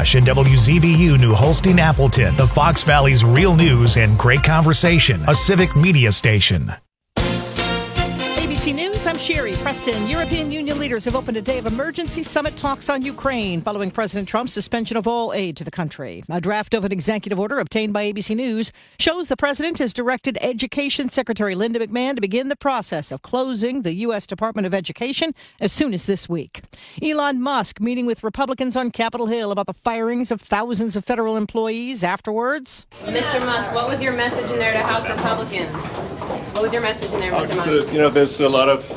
Josh and WZBU New Holstein Appleton, the Fox Valley's real news and great conversation, a civic media station. ABC News, I'm Sherry Preston. European Union leaders have opened a day of emergency summit talks on Ukraine following President Trump's suspension of all aid to the country. A draft of an executive order obtained by ABC News shows the president has directed Education Secretary Linda McMahon to begin the process of closing the U.S. Department of Education as soon as this week. Elon Musk meeting with Republicans on Capitol Hill about the firings of thousands of federal employees afterwards. Mr. Musk, what was your message in there to House Republicans? What was your message in there, Mr. Musk? There's a lot of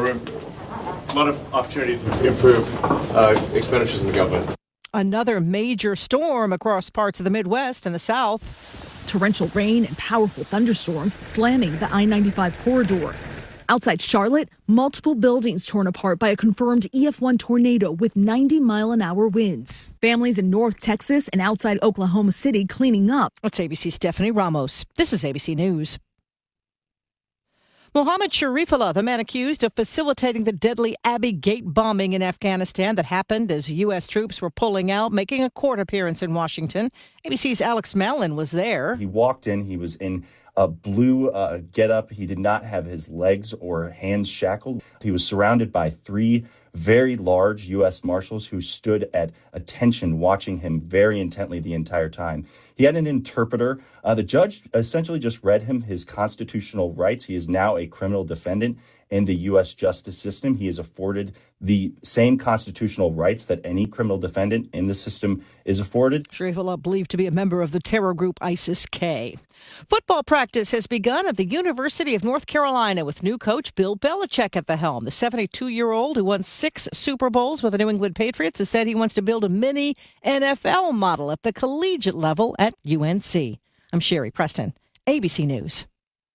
opportunity to improve expenditures in the government. Another major storm across parts of the Midwest and the South. Torrential rain and powerful thunderstorms slamming the I-95 corridor. Outside Charlotte, multiple buildings torn apart by a confirmed EF1 tornado with 90-mile-an-hour winds. Families in North Texas and outside Oklahoma City cleaning up. That's ABC's Stephanie Ramos. This is ABC News. Mohammed Sharifullah, the man accused of facilitating the deadly Abbey Gate bombing in Afghanistan that happened as U.S. troops were pulling out, making a court appearance in Washington. ABC's Alex Mallon was there. He walked in. He was in a blue getup. He did not have his legs or hands shackled. He was surrounded by three very large U.S. Marshals who stood at attention watching him very intently the entire time. He had an interpreter. The judge essentially just read him his constitutional rights. He is now a criminal defendant in the U.S. justice system. He is afforded the same constitutional rights that any criminal defendant in the system is afforded. Sharifullah believed to be a member of the terror group ISIS-K. Football practice has begun at the University of North Carolina with new coach Bill Belichick at the helm. The 72-year-old who won 6 Super Bowls with the New England Patriots has said he wants to build a mini NFL model at the collegiate level at UNC. I'm Sherry Preston, ABC News.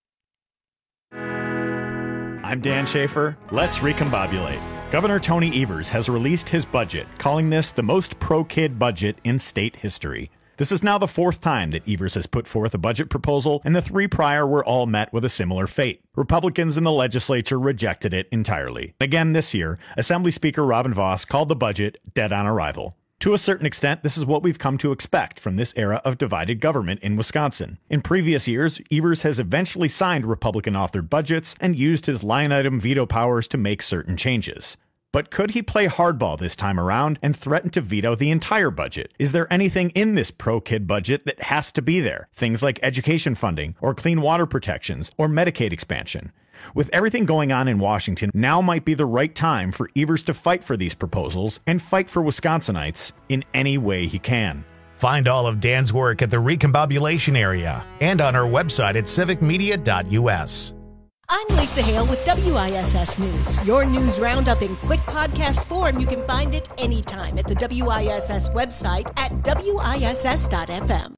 I'm Dan Schaefer. Let's recombobulate. Governor Tony Evers has released his budget, calling this the most pro-kid budget in state history. This is now the 4th time that Evers has put forth a budget proposal, and the 3 prior were all met with a similar fate. Republicans in the legislature rejected it entirely. Again this year, Assembly Speaker Robin Vos called the budget dead on arrival. To a certain extent, this is what we've come to expect from this era of divided government in Wisconsin. In previous years, Evers has eventually signed Republican-authored budgets and used his line-item veto powers to make certain changes. But could he play hardball this time around and threaten to veto the entire budget? Is there anything in this pro-kid budget that has to be there? Things like education funding, or clean water protections, or Medicaid expansion. With everything going on in Washington, now might be the right time for Evers to fight for these proposals and fight for Wisconsinites in any way he can. Find all of Dan's work at the Recombobulation area and on our website at civicmedia.us. I'm Lisa Hale with WISS News. Your news roundup in quick podcast form. You can find it anytime at the WISS website at WISS.FM.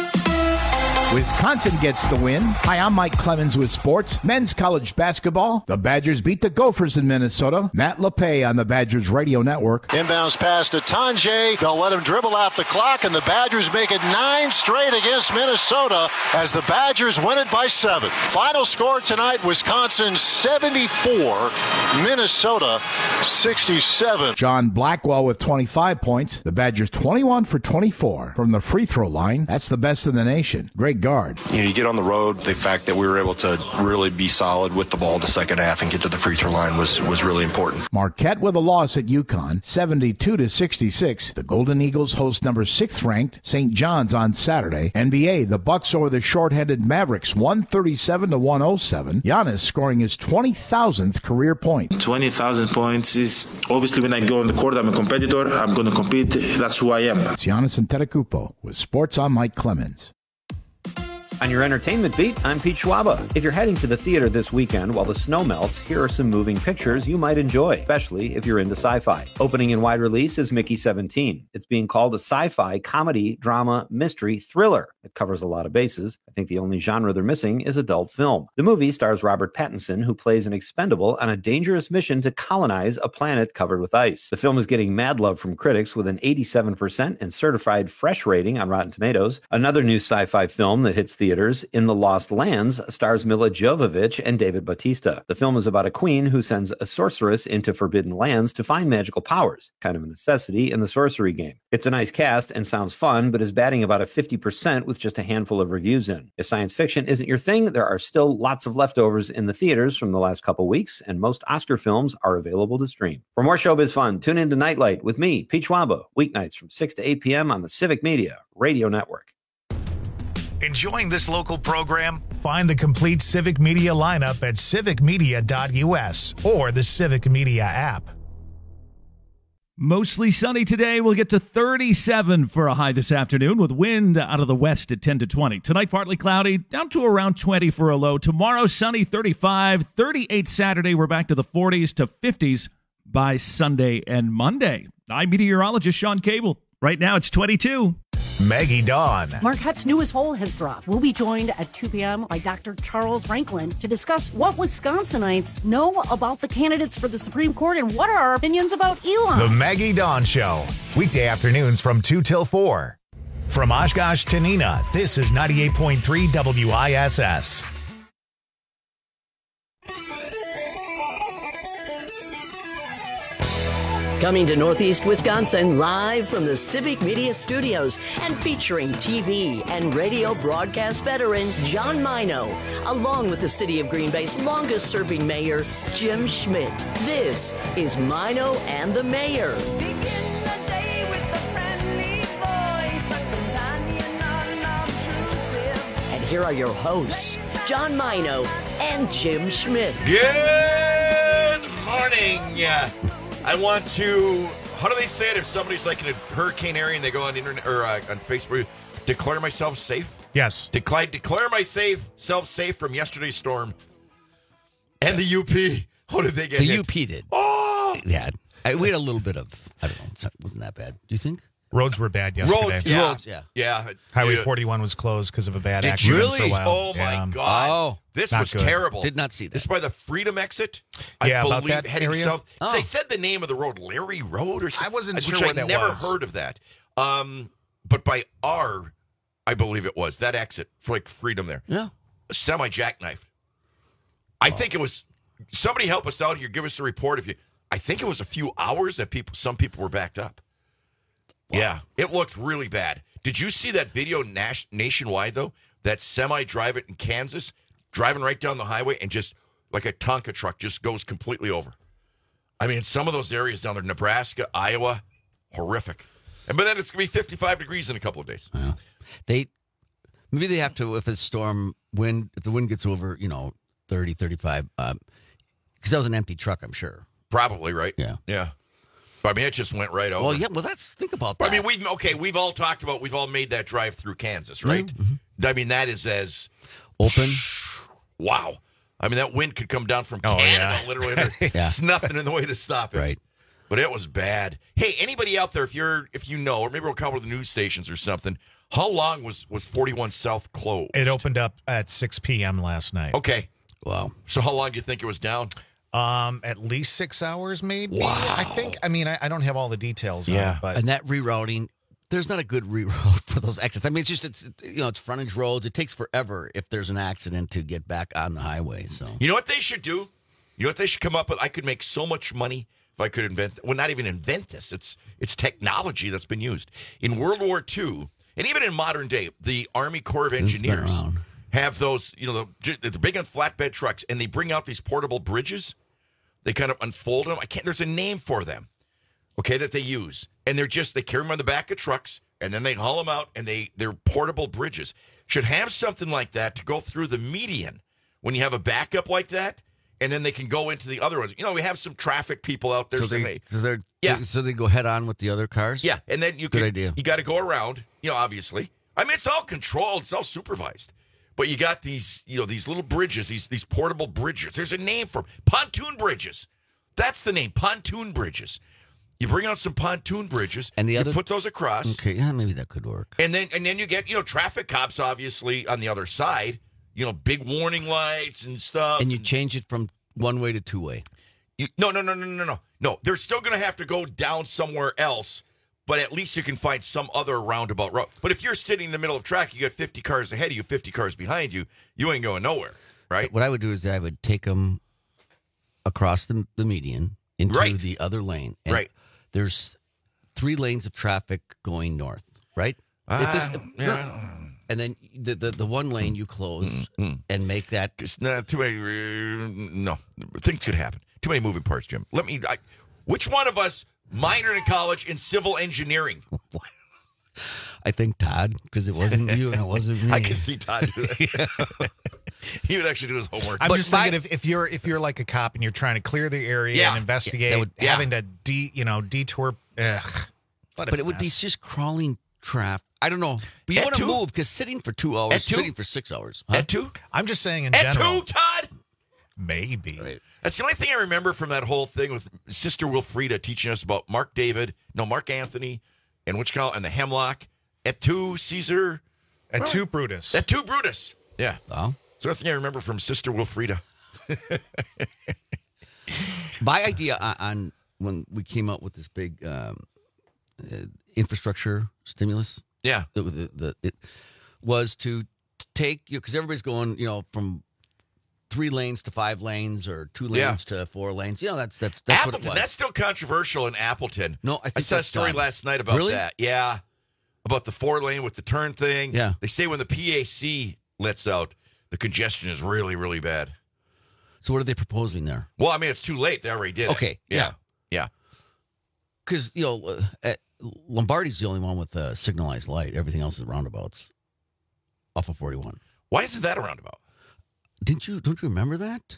Wisconsin gets the win. Hi, I'm Mike Clemens with sports. Men's college basketball. The Badgers beat the Gophers in Minnesota. Matt LePay on the Badgers radio network. Inbounds pass to Tanjay. They'll let him dribble out the clock, and the Badgers make it 9 straight against Minnesota as the Badgers win it by 7. Final score tonight, Wisconsin 74, Minnesota 67. John Blackwell with 25 points. The Badgers 21 for 24 from the free throw line. That's the best in the nation. Great guard. You get on the road, the fact that we were able to really be solid with the ball the second half and get to the free throw line was really important. Marquette with a loss at UConn, 72-66. The Golden Eagles host number 6th ranked St. John's on Saturday. NBA, the Bucks over the short-handed Mavericks, 137-107. Giannis scoring his 20,000th career point. 20,000 points is obviously when I go on the court, I'm a competitor. I'm going to compete. That's who I am. It's Giannis Antetokounmpo with Sports on Mike Clemens. On your entertainment beat, I'm Pete Schwaba. If you're heading to the theater this weekend while the snow melts, here are some moving pictures you might enjoy, especially if you're into sci-fi. Opening in wide release is Mickey 17. It's being called a sci-fi, comedy, drama, mystery, thriller. It covers a lot of bases. I think the only genre they're missing is adult film. The movie stars Robert Pattinson, who plays an expendable on a dangerous mission to colonize a planet covered with ice. The film is getting mad love from critics with an 87% and certified fresh rating on Rotten Tomatoes. Another new sci-fi film that hits the theaters. In the Lost Lands stars Mila Jovovich and David Bautista. The film is about a queen who sends a sorceress into forbidden lands to find magical powers, kind of a necessity in the sorcery game. It's a nice cast and sounds fun, but is batting about a 50% with just a handful of reviews in. If science fiction isn't your thing, there are still lots of leftovers in the theaters from the last couple weeks, and most Oscar films are available to stream. For more showbiz fun, tune in to Nightlight with me, Pete Schwaba, weeknights from 6 to 8 p.m. on the Civic Media Radio Network. Enjoying this local program? Find the complete Civic Media lineup at civicmedia.us or the Civic Media app. Mostly sunny today. We'll get to 37 for a high this afternoon with wind out of the west at 10 to 20. Tonight, partly cloudy, down to around 20 for a low. Tomorrow, sunny, 35. 38 Saturday. We're back to the 40s to 50s by Sunday and Monday. I'm meteorologist Sean Cable. Right now, it's 22. Maggie Dawn. Marquette's newest poll has dropped. We'll be joined at 2 p.m. by Dr. Charles Franklin to discuss what Wisconsinites know about the candidates for the Supreme Court and what are our opinions about Elon. The Maggie Dawn Show. Weekday afternoons from 2 till 4. From Oshkosh to Neenah, this is 98.3 WISS. Coming to Northeast Wisconsin live from the Civic Media Studios and featuring TV and radio broadcast veteran John Mino, along with the City of Green Bay's longest-serving mayor, Jim Schmidt. This is Mino and the Mayor. And here are your hosts, John Mino and Jim Schmidt. Good morning. I want to, how do they say it if somebody's like in a hurricane area and they go on internet or on Facebook, declare myself safe? Yes. Declare myself safe from yesterday's storm. And the UP. How did they get hit? The UP did. Oh! Yeah. We had a little bit of, I don't know, it wasn't that bad. Do you think? Roads were bad yesterday. Roads, yeah. Highway 41 was closed because of a bad Did accident you for a really? while. Oh, my God. Oh. This Not was good. terrible. Did not see that. This is by the Freedom exit. Yeah, I about believe that heading area? south. Oh. They said the name of the road, Larry Road or something. I wasn't which sure what I that never was. heard of that. But by R, I believe it was, that exit for like Freedom there. Yeah. Semi-jackknifed. I think it was, somebody help us out here, give us a report if you, I think it was a few hours that some people were backed up. Wow. Yeah, it looked really bad. Did you see that video nationwide, though? That semi driving in Kansas, driving right down the highway, and just like a Tonka truck just goes completely over. I mean, some of those areas down there, Nebraska, Iowa, horrific. But then it's going to be 55 degrees in a couple of days. Yeah. Maybe they have to, if it's storm wind, if the wind gets over, 30, 35, because that was an empty truck, I'm sure. Probably, right? Yeah. I mean, it just went right over. Well, yeah. Well, think about that. I mean, we've all talked about, we've all made that drive through Kansas, right? Mm-hmm. I mean, that is as open. Wow. I mean, that wind could come down from Canada, literally. There's nothing in the way to stop it. Right. But it was bad. Hey, anybody out there, if you know, or maybe we'll come to the news stations or something, how long was 41 South closed? It opened up at 6 p.m. last night. Okay. Wow. So how long do you think it was down? At least 6 hours, maybe. Wow. I think. I mean, I don't have all the details. On it, but and that rerouting, there's not a good reroute for those exits. I mean, it's frontage roads. It takes forever if there's an accident to get back on the highway. So you know what they should do? You know what they should come up with? I could make so much money if I could invent. Well, not even invent this. It's technology that's been used in World War II, and even in modern day. The Army Corps of Engineers have those, they're big on flatbed trucks, and they bring out these portable bridges. They kind of unfold them. There's a name for them, okay, that they use. And they carry them on the back of trucks, and then they haul them out, and they're portable bridges. Should have something like that to go through the median when you have a backup like that, and then they can go into the other ones. We have some traffic people out there. So they go head on with the other cars? Yeah, and then Good idea. You got to go around, obviously. I mean, it's all controlled. It's all supervised. But you got these, these little bridges, these portable bridges. There's a name for them. Pontoon bridges. That's the name, pontoon bridges. You bring out some pontoon bridges, and you put those across. Okay, yeah, maybe that could work. And then you get, traffic cops, obviously, on the other side. Big warning lights and stuff. And you change it from one-way to two-way. No. They're still going to have to go down somewhere else. but at least you can find some other roundabout road. But if you're sitting in the middle of track, you got 50 cars ahead of you, 50 cars behind you, you ain't going nowhere, right? What I would do is I would take them across the median into the other lane. And there's 3 lanes of traffic going north, right? And then the one lane you close and make that. Too many. No, things could happen. Too many moving parts, Jim. Which one of us minored in college in civil engineering? I think Todd, because it wasn't you and it wasn't me. I can see Todd do that. He would actually do his homework. I'm just thinking if you're like a cop and you're trying to clear the area and investigate, having to detour. But it would be just crawling traffic. I don't know. But you want to move because sitting for 2 hours, sitting for 6 hours. At 2? I'm just saying in general. general. At 2, Todd? Maybe. Right. That's the only thing I remember from that whole thing with Sister Wilfreda teaching us about Mark Anthony, and and the Hemlock. At 2, Caesar. At 2, Brutus. At 2, Brutus. Yeah. Oh. That's the only thing I remember from Sister Wilfreda. My idea on when we came out with this big infrastructure stimulus. Yeah. It was to take, because everybody's going, from 3 lanes to 5 lanes or 2 lanes to 4 lanes. That's Appleton, what it was. that's still controversial in Appleton. No, I saw a story last night about that. Yeah. About the 4 lane with the turn thing. Yeah. They say when the PAC lets out, the congestion is really, really bad. So what are they proposing there? Well, I mean, it's too late. They already did it. Yeah. Because, Lombardi's the only one with a signalized light. Everything else is roundabouts off of 41. Why isn't that a roundabout? Don't you remember that?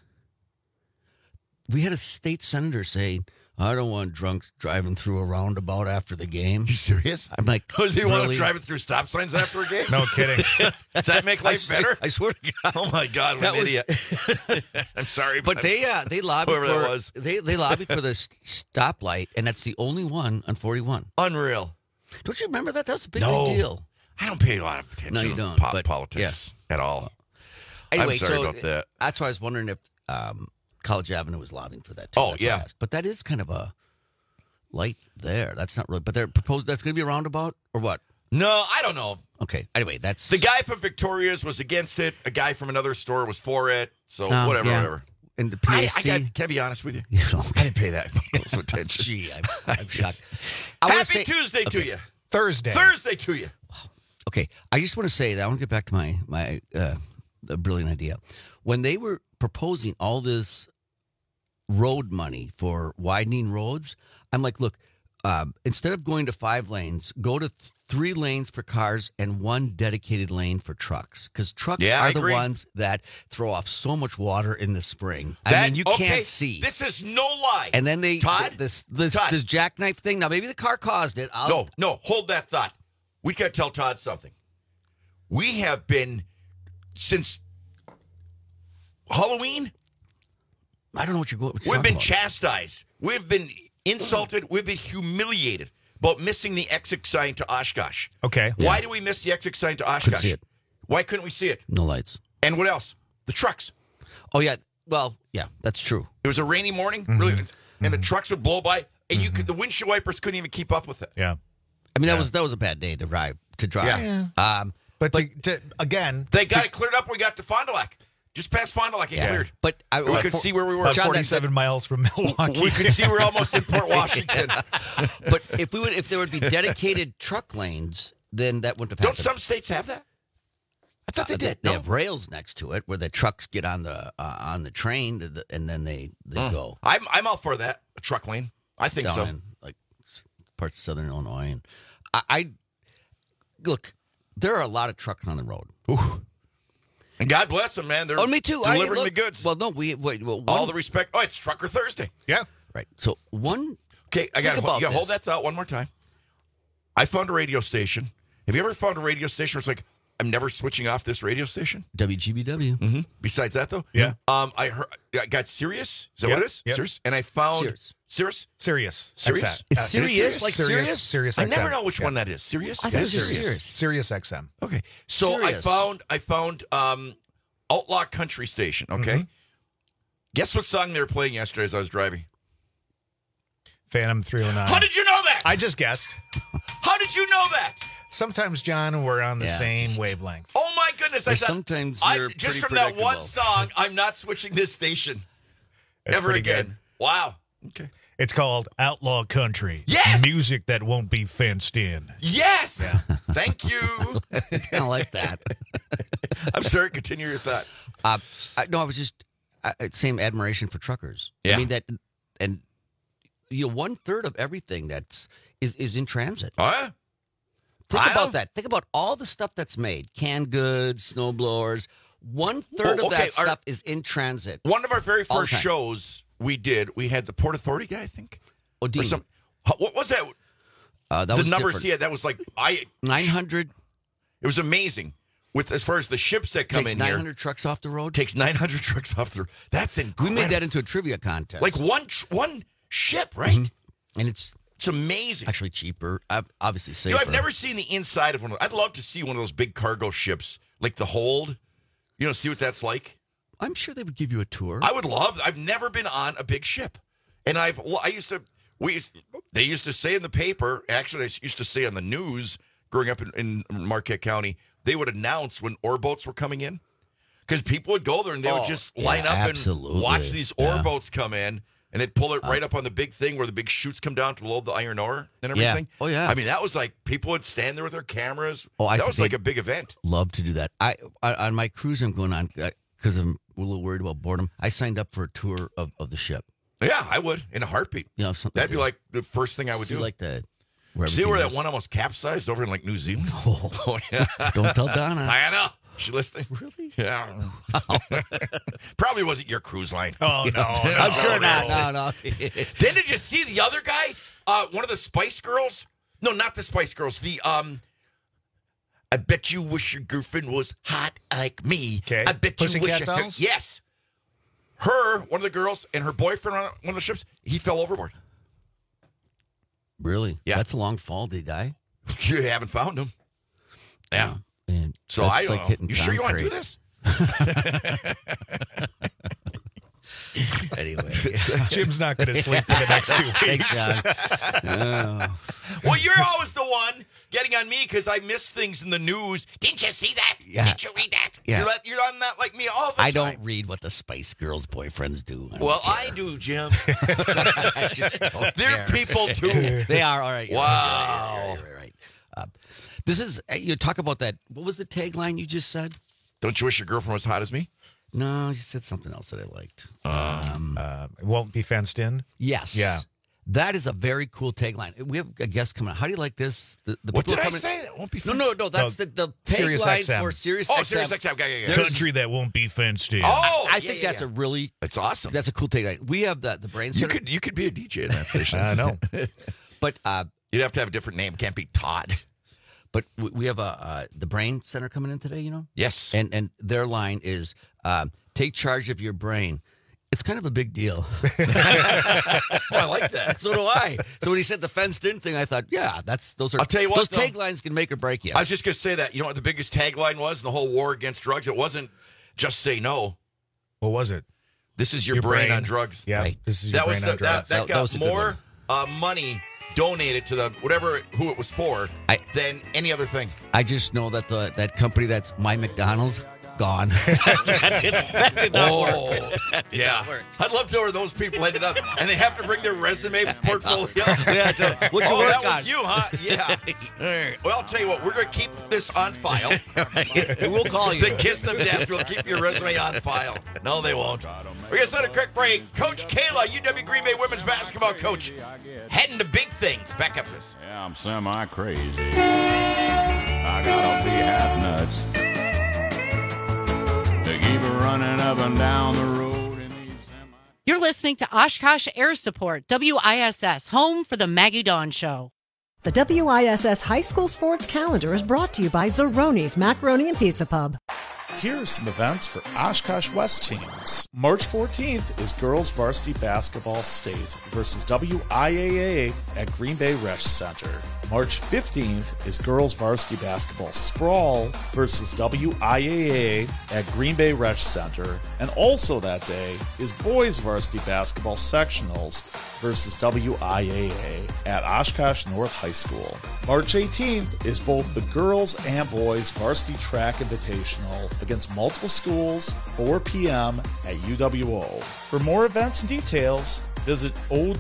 We had a state senator say, I don't want drunks driving through a roundabout after the game. You serious? I'm like, does he want them driving through stop signs after a game? No kidding. Does that make life better? I swear to God. Oh my God, what an idiot! I'm sorry, but they lobbied whoever that was. They lobbied for the stoplight, and that's the only one on 41. Unreal. Don't you remember that? That was a big deal. I don't pay a lot of attention. No, you to don't. Politics at all. Anyway, I'm sorry about that. That's why I was wondering if College Avenue was lobbying for that too. Oh, yeah. But that is kind of a light there. That's not really. But they're proposed that's going to be a roundabout or what? No, I don't know. Okay. Anyway, that's the guy from Victoria's was against it. A guy from another store was for it. So whatever. And the PAC. Can I be honest with you? I didn't pay that close attention. Gee, I'm shocked. Happy Tuesday to you. Thursday to you. Okay, I just want to say that I want to get back to my the brilliant idea. When they were proposing all this road money for widening roads, I'm like, look, instead of going to 5 lanes, go to 3 lanes for cars and 1 dedicated lane for trucks. Because trucks are the ones that throw off so much water in the spring. I mean, you can't see. This is no lie. And then Todd, this jackknife thing. Now, maybe the car caused it. No, hold that thought. We got to tell Todd something. We have been, since Halloween, I don't know what you're going. We've been chastised. We've been insulted. We've been humiliated about missing the exit sign to Oshkosh. Okay. Why do we miss the exit sign to Oshkosh? Couldn't see it. Why couldn't we see it? No lights. And what else? The trucks. Oh, yeah. Well, yeah, that's true. It was a rainy morning, really, and the trucks would blow by, and the windshield wipers couldn't even keep up with it. Yeah. I mean, that was a bad day to drive. Yeah. But again, they got it cleared up when we got to Fond du Lac. Just past Fond du Lac, it cleared. But we could see where we were. 47 miles from Milwaukee. We could see we're almost in Port Washington. But if there would be dedicated truck lanes, then that wouldn't have happened. Don't some states have that? I thought they did. They have rails next to it where the trucks get on the train and then they go. I'm all for that. A truck lane. I think down so. In, like parts of Southern Illinois, and I look. There are a lot of trucks on the road. Ooh. And God bless them, man. They're me too. delivering the goods. Well, no, all the respect. Oh, it's Trucker Thursday. Yeah. Right. So one. Okay, I got to hold that thought one more time. I found a radio station. Have you ever found a radio station where it's like, I'm never switching off this radio station? WGBW. Mm-hmm. Besides that, though? Yeah. I got Sirius. Is that what it is? Yep. Sirius. And I found... Sirius? Sirius. It's Sirius? Like Sirius? Sirius I XM. never know which one that is. Sirius? I thought it was Sirius. Sirius XM. Okay. So Sirius. I found Outlaw Country Station, okay? Mm-hmm. Guess what song they were playing yesterday as I was driving? Phantom 309. How did you know that? I just guessed. did you know that? Sometimes, John, we're on the same wavelength. Oh, my goodness. I thought, sometimes you're just pretty from that one predictable. song, I'm not switching this station That's ever pretty again. good. Wow. Okay. It's called Outlaw Country. Yes! Music that won't be fenced in. Yes! Yeah. Thank you. I like that. I'm sorry. Continue your thought. I was just same admiration for truckers. Yeah. I mean that, and 1/3 of everything is in transit. Oh, yeah? Think about that. Think about all the stuff that's made: canned goods, snow blowers. 1/3 of that stuff is in transit. One of our very all the first time. shows we had the Port Authority guy, I think. Oh, Dean. What was that? That the was numbers different. he had, that was like 900. It was amazing. With as far as the ships that come Takes in 900 here, trucks off the road. Takes 900 trucks off the road. That's incredible. We made that into a trivia contest. Like one ship, right? Mm-hmm. And it's amazing. Actually cheaper. Obviously safer. I've never seen the inside of one of those. I'd love to see one of those big cargo ships, like the Hold. See what that's like. I'm sure they would give you a tour. I would love. I've never been on a big ship, and they used to say in the paper. Actually, they used to say on the news growing up in Marquette County. They would announce when ore boats were coming in, because people would go there and they would just line up and watch these ore boats come in, and they'd pull it right up on the big thing where the big chutes come down to load the iron ore and everything. Yeah. Oh, yeah. I mean, that was like people would stand there with their cameras. Oh, that was like a big event. Love to do that. I on my cruise I'm going on because I'm a little worried about boredom. I signed up for a tour of the ship. Yeah, I would in a heartbeat. That'd be like the first thing I would do. Like the. See where that one almost capsized over in like New Zealand? Oh yeah. Don't tell Donna. I know. She listening? Really? Yeah. Probably wasn't your cruise line. Oh, no. I'm sure not. No. Then did you see the other guy? One of the Spice Girls? No, not the Spice Girls. The I bet you wish your girlfriend was hot like me. Okay. I bet Pussycat you wish. Dolls? Yes. Her, one of the girls, and her boyfriend on one of the ships, he fell overboard. Really? Yeah. That's a long fall. Did he die? You haven't found him. Yeah. And so that's I like hitting you sure you want to do concrete. this? Anyway, Jim's not going to sleep for the next 2 weeks. Thanks, John. Well, you're always the one getting on me because I miss things in the news. Didn't you see that? Yeah. Didn't you read that? Yeah. You're on that like me all the time. I don't read what the Spice Girls' boyfriends do. I do, Jim. I just don't They're care. people too. They are. All right. Wow. Right. This is, you talk about that. What was the tagline you just said? Don't you wish your girlfriend was hot as me? No, you said something else that I liked. It won't be fenced in? Yes. Yeah. That is a very cool tagline. We have a guest coming out. How do you like this? The What people did I coming... say? That won't be No, fenced. no. That's the Sirius tagline XM. for Sirius Oh, XM. Sirius XM. Yeah. There's- Country that won't be fenced in. Oh, I think that's a really. It's awesome. That's a cool tagline. We have the brain You center. could be a DJ in that station. I know. But You'd have to have a different name. Can't be Todd. But we have the brain center coming in today. You know. Yes. And their line is take charge of your brain. It's kind of a big deal. I like that. So do I. So when he said the fenced in thing, I thought, yeah, those are. I'll tell you what, those though. taglines can make or break you. I was just going to say that. You know what the biggest tagline was in the whole war against drugs? It wasn't just say no. What was it? This is your brain on drugs. Yeah. Right. This is your That brain was on drugs. that That was got a good more money donated to the who it was for than any other thing. I just know that that company that's My McDonald's gone. that did not work. Yeah. I'd love to know where those people ended up, and they have to bring their resume portfolio. What'd you work that on? was you, huh? Yeah. All right. Well, I'll tell you what. We're going to keep this on file. We'll call you. The kiss of death. We'll keep your resume on file. No, they won't. We're going to set a quick break. Coach Kayla, UW Green Bay women's basketball coach, heading to big things. Back up this. Yeah, I'm semi-crazy. I gotta be half nuts to keep running up and down the road in these semi. You're listening to Oshkosh Air Support, WISS, home for the Maggie Dawn Show. The WISS High School Sports Calendar is brought to you by Zeroni's Macaroni and Pizza Pub. Here are some events for Oshkosh West teams. March 14th is Girls Varsity Basketball State versus WIAA at Green Bay Resch Center. March 15th is girls varsity basketball sprawl versus WIAA at Green Bay Resch Center. And also that day is boys varsity basketball sectionals versus WIAA at Oshkosh North High School. March 18th is both the girls and boys varsity track invitational against multiple schools, 4 p.m. at UWO. For more events and details, visit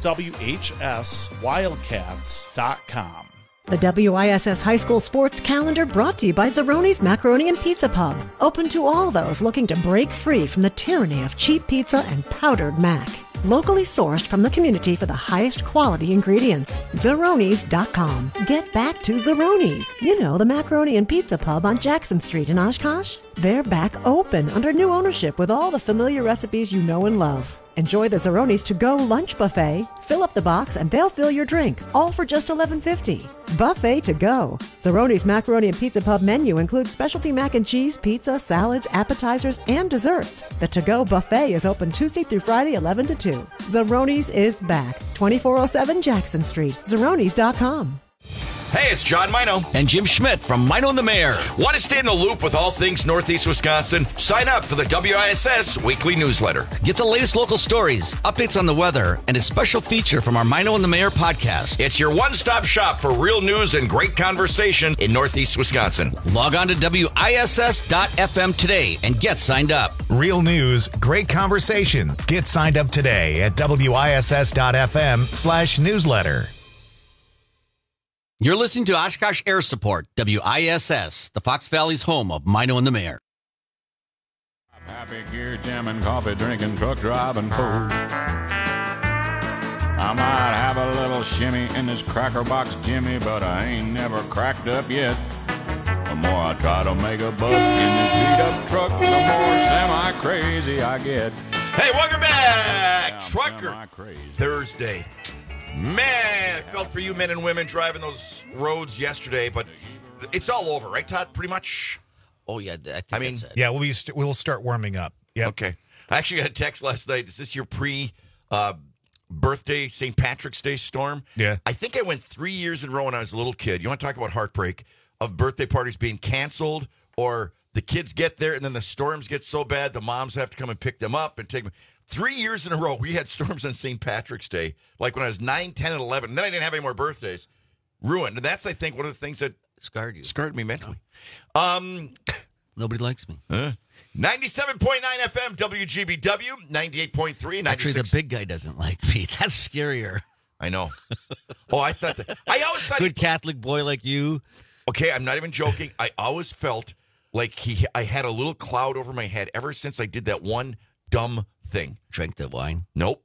OWHSWildcats.com. The WISS High School Sports Calendar brought to you by Zeroni's Macaroni and Pizza Pub. Open to all those looking to break free from the tyranny of cheap pizza and powdered mac. Locally sourced from the community for the highest quality ingredients. Zeronis.com. Get back to Zeroni's. You know, the Macaroni and Pizza Pub on Jackson Street in Oshkosh. They're back open under new ownership with all the familiar recipes you know and love. Enjoy the Zeroni's to-go lunch buffet. Fill up the box and they'll fill your drink, all for just $11.50. Buffet to go. Zeroni's Macaroni and Pizza Pub menu includes specialty mac and cheese, pizza, salads, appetizers, and desserts. The to-go buffet is open Tuesday through Friday, 11 to 2. Zeroni's is back. 2407 Jackson Street. Zeronis.com. Hey, it's John Mino. And Jim Schmidt from Mino and the Mayor. Want to stay in the loop with all things Northeast Wisconsin? Sign up for the WISS weekly newsletter. Get the latest local stories, updates on the weather, and a special feature from our Mino and the Mayor podcast. It's your one-stop shop for real news and great conversation in Northeast Wisconsin. Log on to WISS.FM today and get signed up. Real news, great conversation. Get signed up today at WISS.FM/newsletter. You're listening to Oshkosh Air Support, WISS, the Fox Valley's home of Mino and the Mayor. I'm happy here, jamming, coffee, drinking, truck driving, fool. I might have a little shimmy in this cracker box, Jimmy, but I ain't never cracked up yet. The more I try to make a buck in this beat-up truck, the more semi-crazy I get. Hey, welcome back! Trucker Thursday. Man, it felt for you men and women driving those roads yesterday, but it's all over, right, Todd? Pretty much? Oh, yeah. I mean, that's it. Yeah, we'll start warming up. Yeah. Okay. I actually got a text last night. Is this your pre-birthday St. Patrick's Day storm? Yeah. I think I went 3 years in a row when I was a little kid. You want to talk about heartbreak of birthday parties being canceled, or the kids get there and then the storms get so bad the moms have to come and pick them up and take them. 3 years in a row, we had storms on St. Patrick's Day, like when I was 9, 10, and 11. And then I didn't have any more birthdays. Ruined. And that's, I think, one of the things that scarred me mentally. Nobody likes me. 97.9 FM, WGBW, 98.3, 96. Actually, the big guy doesn't like me. That's scarier. I know. Oh, I thought that. I always thought. Good Catholic boy like you. Okay, I'm not even joking. I always felt like I had a little cloud over my head ever since I did that one dumb thing. Drank the wine? Nope.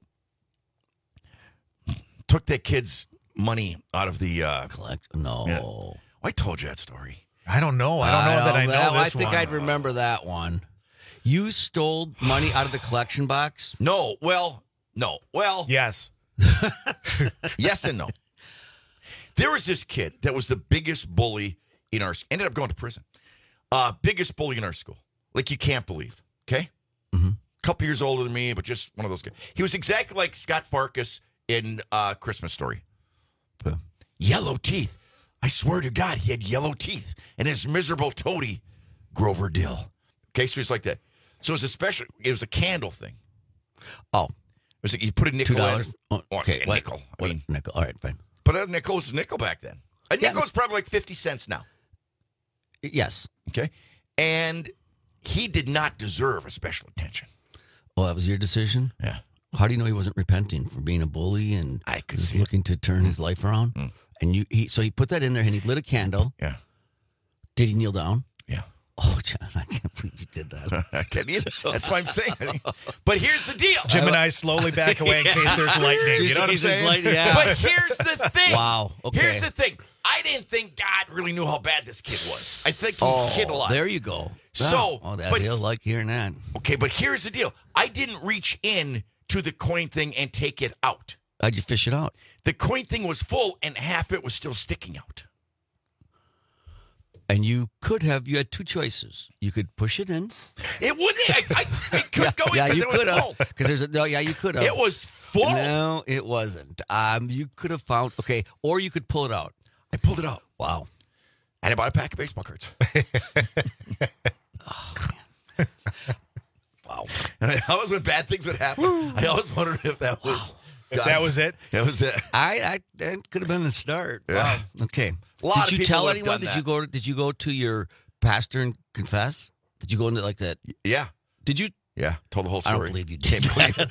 Took that kid's money out of the No. Yeah. I told you that story. I don't know. I don't know that I know this one. I think I'd remember that one. You stole money out of the collection box? No. Well, no. Well, yes. Yes and no. There was this kid that was the biggest bully in our school. Ended up going to prison. Biggest bully in our school. Like you can't believe. Okay? Mm-hmm. Couple years older than me, but just one of those guys. He was exactly like Scott Farkas in Christmas Story. Yellow teeth. I swear to God, he had yellow teeth. And his miserable toady, Grover Dill. Okay, so he's like that. So it was a candle thing. Oh. It was like you put a nickel in. Oh, okay, a nickel. Nickel. All right, fine. But a nickel was a nickel back then. A nickel is probably like 50 cents now. Yes. Okay. And he did not deserve a special attention. Well, that was your decision? Yeah. How do you know he wasn't repenting for being a bully and I could was see looking to turn his life around? Mm. And so he put that in there and he lit a candle. Yeah. Did he kneel down? Yeah. Oh, John, I can't believe you did that. I can't either. That's what I'm saying. But here's the deal. Jim and I slowly back away in case there's lightning. You know what I'm saying? But here's the thing. Wow. Okay. Here's the thing. I didn't think God really knew how bad this kid was. I think he hid a lot. There you go. So, he'll like hearing that. Okay, but here's the deal. I didn't reach in to the coin thing and take it out. How'd you fish it out? The coin thing was full and half it was still sticking out. And you had two choices. You could push it in. It wouldn't. It could go in because it was full. You could have. It was full. No, it wasn't. You could have found, or you could pull it out. I pulled it out. Wow. And I bought a pack of baseball cards. Oh, wow. And I always, when bad things would happen, I always wondered if that was... If that was it? That was it. That could have been the start. Yeah. Wow. Okay. A lot Did of you people tell would have anyone? done Did you go to your pastor and confess? Did you go into like that? Yeah. Did you? Yeah. Told the whole story. I don't believe you did.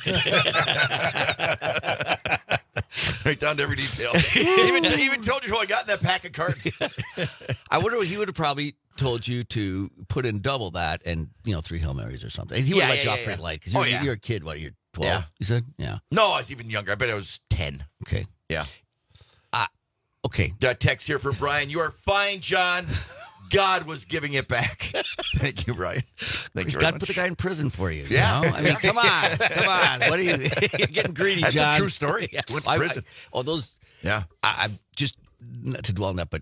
Right down to every detail. even told you who I got in that pack of cards. I wonder what he would have probably told you to put in double that and 3 Hail Marys or something. He would have let you off pretty light because you're a kid. What, you're 12? Yeah. You said? Yeah. No, I was even younger. I bet I was 10. Okay. Yeah. Okay. Got text here from Brian. You are fine, John. God was giving it back. Thank you, Brian. Thank you very God much. put the guy in prison for you. Yeah. You know? I mean, come on. What are you? You're getting greedy, That's John. a true story. Yeah. Went to prison. Those. Yeah. I'm just not to dwell on that, but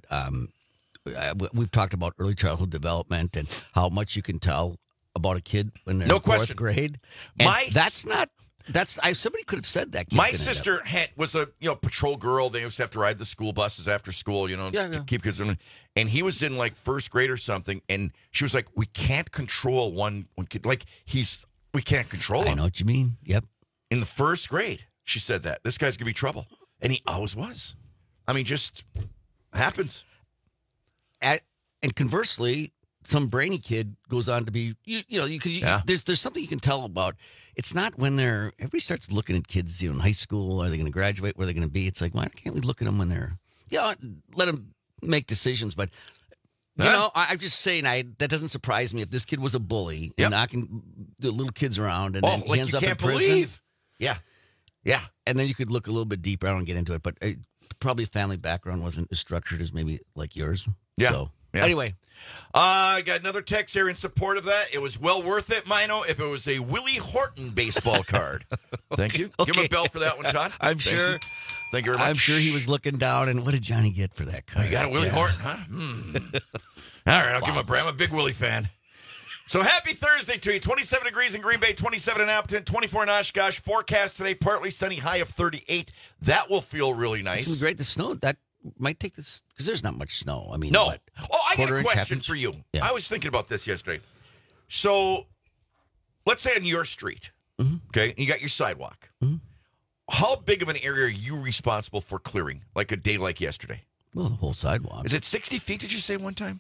we've talked about early childhood development and how much you can tell about a kid when they're in fourth grade. And somebody could have said that. My sister was a patrol girl. They used to have to ride the school buses after school, to keep kids in. And he was in like first grade or something. And she was like, "We can't control one kid. Like we can't control him." I know what you mean. Yep. In the first grade, she said that this guy's gonna be trouble, and he always was. I mean, just happens. And conversely, some brainy kid goes on to be, there's something you can tell about. It's not when everybody starts looking at kids, in high school. Are they going to graduate? Where are they going to be? It's like, why can't we look at them when they're, let them make decisions? But, I'm just saying, that doesn't surprise me. If this kid was a bully and knocking the little kids around and then he ends up in prison. Yeah. Yeah. And then you could look a little bit deeper. I don't get into it, but probably family background wasn't as structured as maybe like yours. Yeah. So, yeah. Anyway. I got another text here in support of that. It was well worth it, Mino, if it was a Willie Horton baseball card. Thank you. Okay. Give him a bell for that one, Todd. I'm sure. Thank you very much. I'm sure he was looking down, and what did Johnny get for that card? You got a Willie Horton, huh? All right, I'll give him a brand. I'm a big Willie fan. So happy Thursday to you. 27 degrees in Green Bay, 27 in Appleton, 24 in Oshkosh. Forecast today, partly sunny, high of 38. That will feel really nice. It's great. The snow, that might take this, because there's not much snow. I mean, no. What, I got a question for you. Yeah. I was thinking about this yesterday. So let's say on your street, okay, you got your sidewalk. Mm-hmm. How big of an area are you responsible for clearing, like a day like yesterday? Well, the whole sidewalk. Is it 60 feet, did you say one time?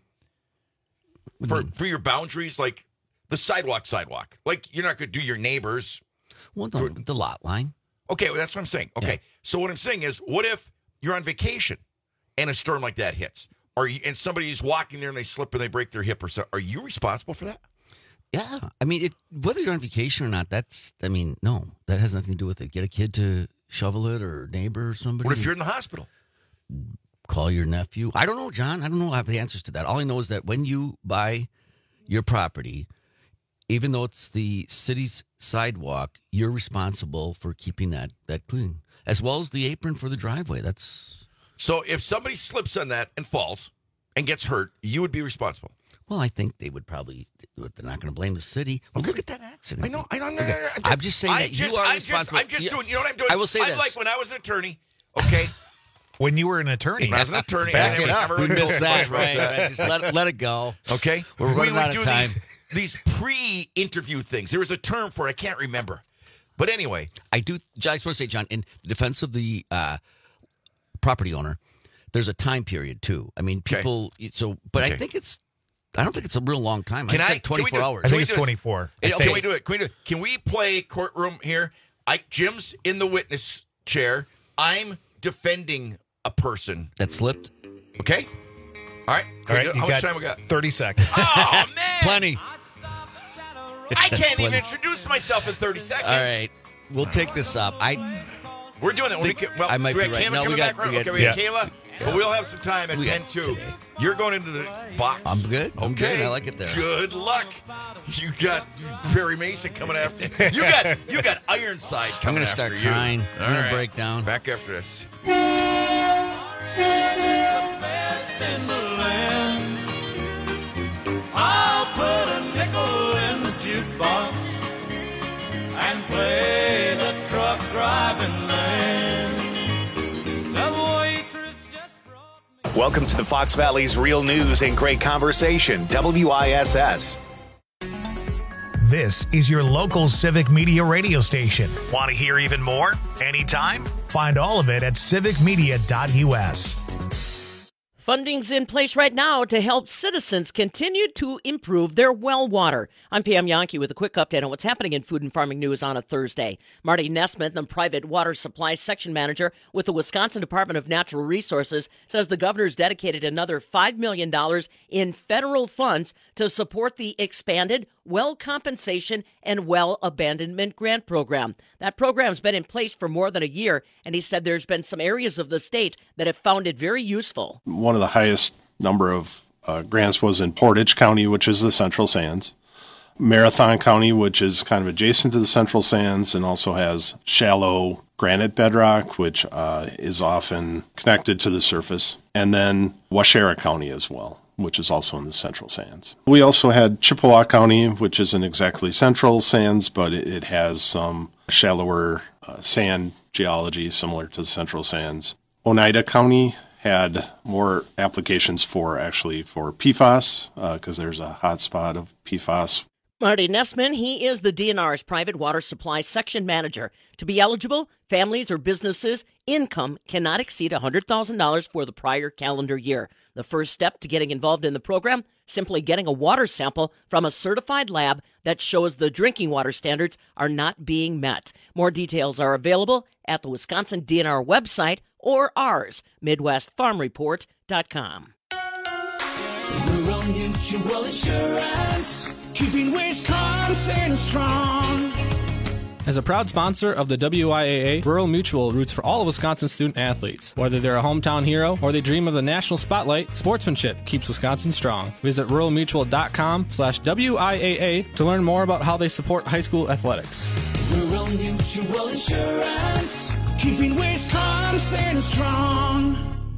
For your boundaries, like the sidewalk. Like you're not going to do your neighbors. Well, the lot line. Okay, well, that's what I'm saying. Okay, Yeah. So what I'm saying is, what if you're on vacation and a storm like that hits? And somebody's walking there and they slip and they break their hip or something? Are you responsible for that? Yeah. I mean, whether you're on vacation or not, no, that has nothing to do with it. Get a kid to shovel it or a neighbor or somebody. What if you're in the hospital? Call your nephew. I don't know, John. I don't know I have the answers to that. All I know is that when you buy your property, even though it's the city's sidewalk, you're responsible for keeping that clean, as well as the apron for the driveway. So if somebody slips on that and falls and gets hurt, you would be responsible. Well, I think they would probably. They're not going to blame the city. Well, look at that accident. I know. Okay. I'm just saying that you are responsible. I'm just doing. You know what I'm doing? I will say I'm this. like when I was an attorney. Okay. When you were an attorney. When I was an attorney. Back it up. We missed that, right? Just let it go. Okay. We're running out of time. These pre-interview things. There was a term for it. I can't remember. But anyway. I just want to say, John, in the defense of the property owner, there's a time period, too. I mean, people. Okay. So, but okay. I don't think it's a real long time. Can I? 24 hours. I think it's 24. Can we do it? Can we play courtroom here? Jim's in the witness chair. I'm defending a person that slipped. Okay. All right. How much time we got? 30 seconds. Oh man, plenty. I can't even introduce myself in 30 seconds. All right, we'll take this up. We're doing it. I might be right. No, we got Kayla. But we'll have some time at 10-2. You're going into the box. I'm good. I'm good. I like it there. Good luck. You got Perry Mason coming after you. You got Ironside coming after you. I'm going to start crying. All I'm going to break down. Back after this. I'll put a nickel in the jukebox and play the truck driving man. The waitress just brought me. Welcome to Fox Valley's Real News and Great Conversation, WISS. This is your local Civic Media radio station. Want to hear even more? Anytime? Find all of it at civicmedia.us. Funding's in place right now to help citizens continue to improve their well water. I'm Pam Yankee with a quick update on what's happening in food and farming news on a Thursday. Marty Nesmith, the private water supply section manager with the Wisconsin Department of Natural Resources, says the governor's dedicated another $5 million in federal funds to support the expanded well compensation and well abandonment grant program. That program's been in place for more than a year, and he said there's been some areas of the state that have found it very useful. One of the highest number of grants was in Portage County, which is the Central Sands, Marathon County, which is kind of adjacent to the Central Sands and also has shallow granite bedrock, which is often connected to the surface, and then Waushara County as well, which is also in the Central Sands. We also had Chippewa County, which isn't exactly Central Sands, but it has some shallower sand geology similar to the Central Sands. Oneida County had more applications for PFAS because there's a hot spot of PFAS. Marty Nesman, he is the DNR's private water supply section manager. To be eligible, families or businesses' income cannot exceed $100,000 for the prior calendar year. The first step to getting involved in the program, simply getting a water sample from a certified lab that shows the drinking water standards are not being met. More details are available at the Wisconsin DNR website or ours, MidwestFarmReport.com. Rural Mutual Insurance, keeping Wisconsin strong. As a proud sponsor of the WIAA, Rural Mutual roots for all of Wisconsin's student athletes. Whether they're a hometown hero or they dream of the national spotlight, sportsmanship keeps Wisconsin strong. Visit ruralmutual.com/WIAA to learn more about how they support high school athletics. Rural Mutual Insurance, keeping Wisconsin strong.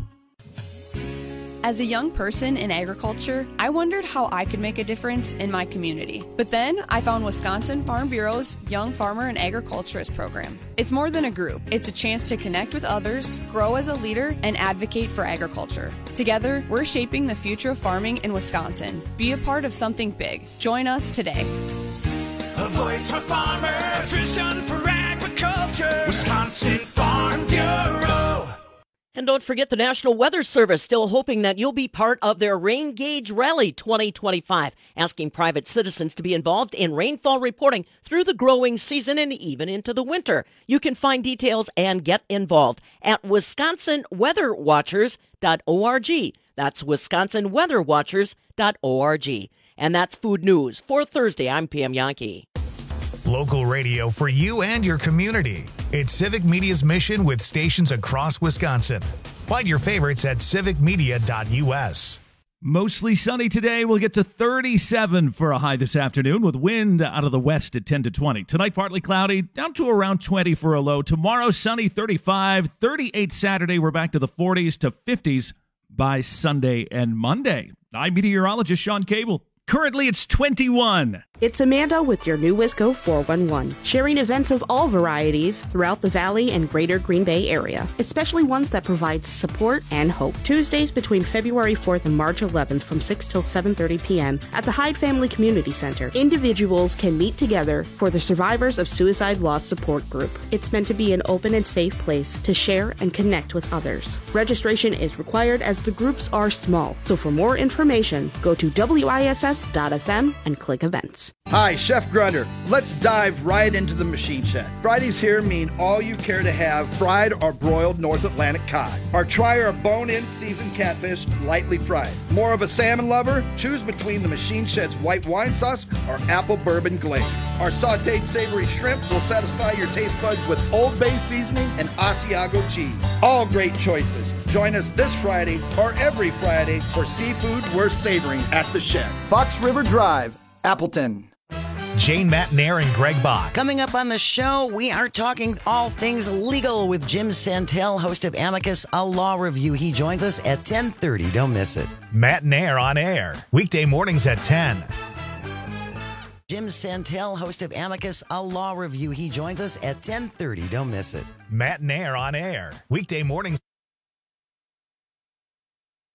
As a young person in agriculture, I wondered how I could make a difference in my community. But then I found Wisconsin Farm Bureau's Young Farmer and Agriculturist program. It's more than a group. It's a chance to connect with others, grow as a leader, and advocate for agriculture. Together, we're shaping the future of farming in Wisconsin. Be a part of something big. Join us today. A voice for farmers, vision for agriculture, Wisconsin Farm Bureau. And don't forget the National Weather Service, still hoping that you'll be part of their Rain Gauge Rally 2025, asking private citizens to be involved in rainfall reporting through the growing season and even into the winter. You can find details and get involved at WisconsinWeatherWatchers.org. That's WisconsinWeatherWatchers.org. And that's Food News for Thursday. I'm Pam Yankee. Local radio for you and your community. It's Civic Media's mission with stations across Wisconsin. Find your favorites at civicmedia.us. Mostly sunny today. We'll get to 37 for a high this afternoon with wind out of the west at 10 to 20. Tonight, partly cloudy, down to around 20 for a low. Tomorrow, sunny, 35, 38 Saturday. We're back to the 40s to 50s by Sunday and Monday. I'm meteorologist Sean Cable. Currently, it's 21. It's Amanda with your new Wisco 411, sharing events of all varieties throughout the Valley and greater Green Bay area, especially ones that provide support and hope. Tuesdays between February 4th and March 11th from 6 till 7:30 p.m. at the Hyde Family Community Center. Individuals can meet together for the Survivors of Suicide Loss Support Group. It's meant to be an open and safe place to share and connect with others. Registration is required as the groups are small, so for more information, go to WISS.FM and click events. Hi, Chef Grunder. Let's dive right into the machine shed. Fridays here mean all you care to have fried or broiled North Atlantic cod. Or try our bone-in seasoned catfish lightly fried. More of a salmon lover? Choose between the machine shed's white wine sauce or apple bourbon glaze. Our sauteed savory shrimp will satisfy your taste buds with Old Bay seasoning and Asiago cheese. All great choices. Join us this Friday or every Friday for seafood worth savoring at the shed. Fox River Drive, Appleton. Jane Matnair and Greg Bach. Coming up on the show, we are talking all things legal with Jim Santel, host of Amicus, a law review. He joins us at 10:30. Don't miss it. Matnair on air, weekday mornings at 10. Jim Santel, host of Amicus, a law review. He joins us at 10:30. Don't miss it. Matnair on air, weekday mornings.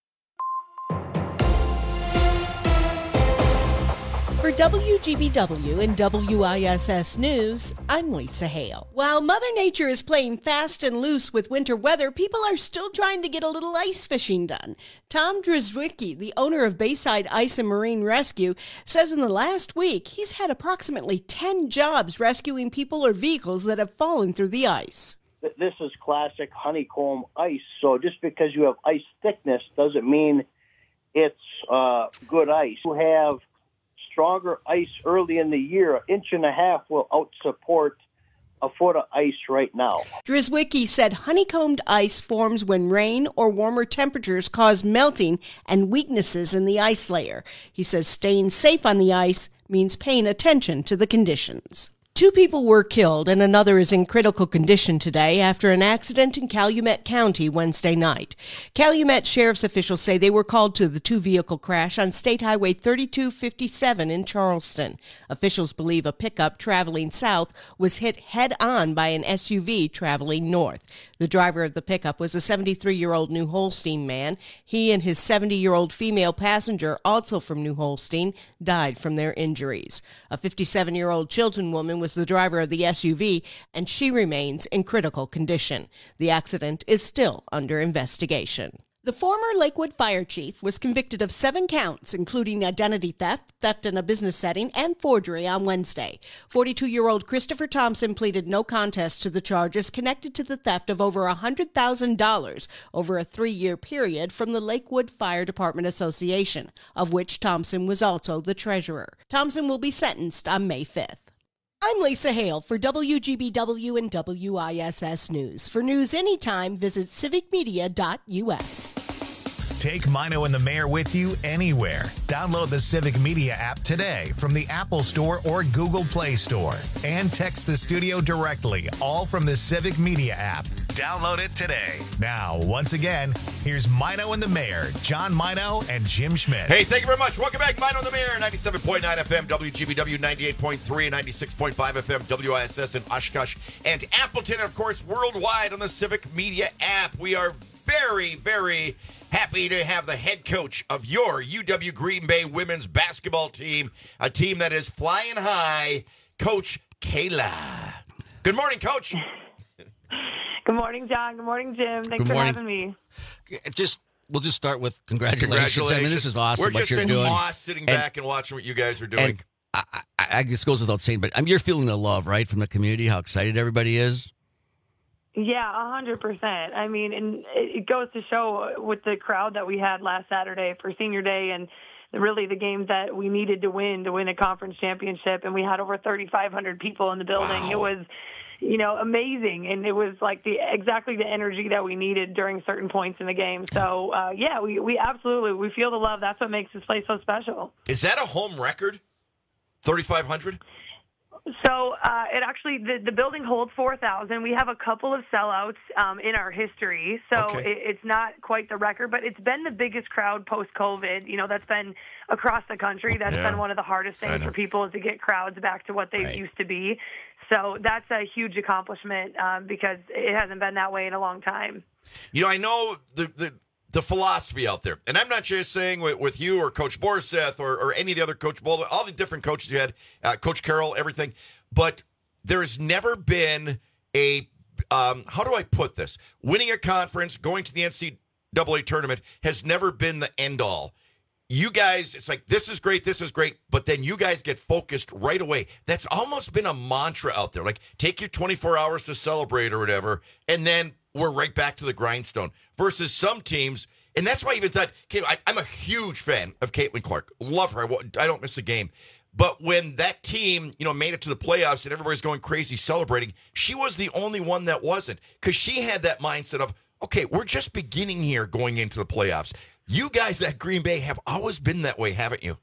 WGBW and WISS News, I'm Lisa Hale. While Mother Nature is playing fast and loose with winter weather, people are still trying to get a little ice fishing done. Tom Drzwicki, the owner of Bayside Ice and Marine Rescue, says in the last week he's had approximately 10 jobs rescuing people or vehicles that have fallen through the ice. This is classic honeycomb ice, so just because you have ice thickness doesn't mean it's good ice. You have stronger ice early in the year. 1.5 inches will outsupport a foot of ice right now. Drzwicki said honeycombed ice forms when rain or warmer temperatures cause melting and weaknesses in the ice layer. He says staying safe on the ice means paying attention to the conditions. 2 people were killed and another is in critical condition today after an accident in Calumet County Wednesday night. Calumet sheriff's officials say they were called to the 2-vehicle crash on State Highway 3257 in Charleston. Officials believe a pickup traveling south was hit head-on by an SUV traveling north. The driver of the pickup was a 73-year-old New Holstein man. He and his 70-year-old female passenger, also from New Holstein, died from their injuries. A 57-year-old Chilton woman was the driver of the SUV, and she remains in critical condition. The accident is still under investigation. The former Lakewood fire chief was convicted of 7 counts, including identity theft, theft in a business setting, and forgery on Wednesday. 42-year-old Christopher Thompson pleaded no contest to the charges connected to the theft of over $100,000 over a 3-year period from the Lakewood Fire Department Association, of which Thompson was also the treasurer. Thompson will be sentenced on May 5th. I'm Lisa Hale for WGBW and WISS News. For news anytime, visit civicmedia.us. Take Mino and the Mayor with you anywhere. Download the Civic Media app today from the Apple Store or Google Play Store. And text the studio directly, all from the Civic Media app. Download it today. Now, once again, here's Mino and the Mayor, John Mino and Jim Schmidt. Hey, thank you very much. Welcome back, Mino and the Mayor, 97.9 FM, WGBW 98.3 and 96.5 FM, WISS in Oshkosh and Appleton, and of course, worldwide on the Civic Media app. We are very, very happy to have the head coach of your UW Green Bay women's basketball team, a team that is flying high, Coach Kayla. Good morning, Coach. Good morning, John. Good morning, Jim. Thanks for having me. We'll just start with congratulations. I mean, this is awesome We're what you're doing. doing. We're just sitting back and watching what you guys are doing. And I guess it goes without saying, but you're feeling the love, right, from the community, how excited everybody is? Yeah, 100%. I mean, and it goes to show with the crowd that we had last Saturday for Senior Day and really the game that we needed to win a conference championship, and we had over 3,500 people in the building. Wow. It was, amazing, and it was like exactly the energy that we needed during certain points in the game. So, we absolutely, we feel the love. That's what makes this place so special. Is that a home record, 3,500? So it actually, the building holds 4,000. We have a couple of sellouts in our history, so it's not quite the record, but it's been the biggest crowd post-COVID. That's been across the country. That's been one of the hardest things for people is to get crowds back to what they used to be. So that's a huge accomplishment because it hasn't been that way in a long time. I know the philosophy out there, and I'm not just saying with you or Coach Borseth or any of the other Coach Bowl, all the different coaches you had, Coach Carroll, everything, but there's never been a, how do I put this? Winning a conference, going to the NCAA tournament has never been the end all. You guys, it's like, this is great, but then you guys get focused right away. That's almost been a mantra out there. Like, take your 24 hours to celebrate or whatever, and then we're right back to the grindstone. Versus some teams, and that's why I even thought, I'm a huge fan of Caitlin Clark. Love her. I don't miss a game. But when that team, made it to the playoffs and everybody's going crazy celebrating, she was the only one that wasn't. Because she had that mindset of, okay, we're just beginning here going into the playoffs. You guys at Green Bay have always been that way, haven't you?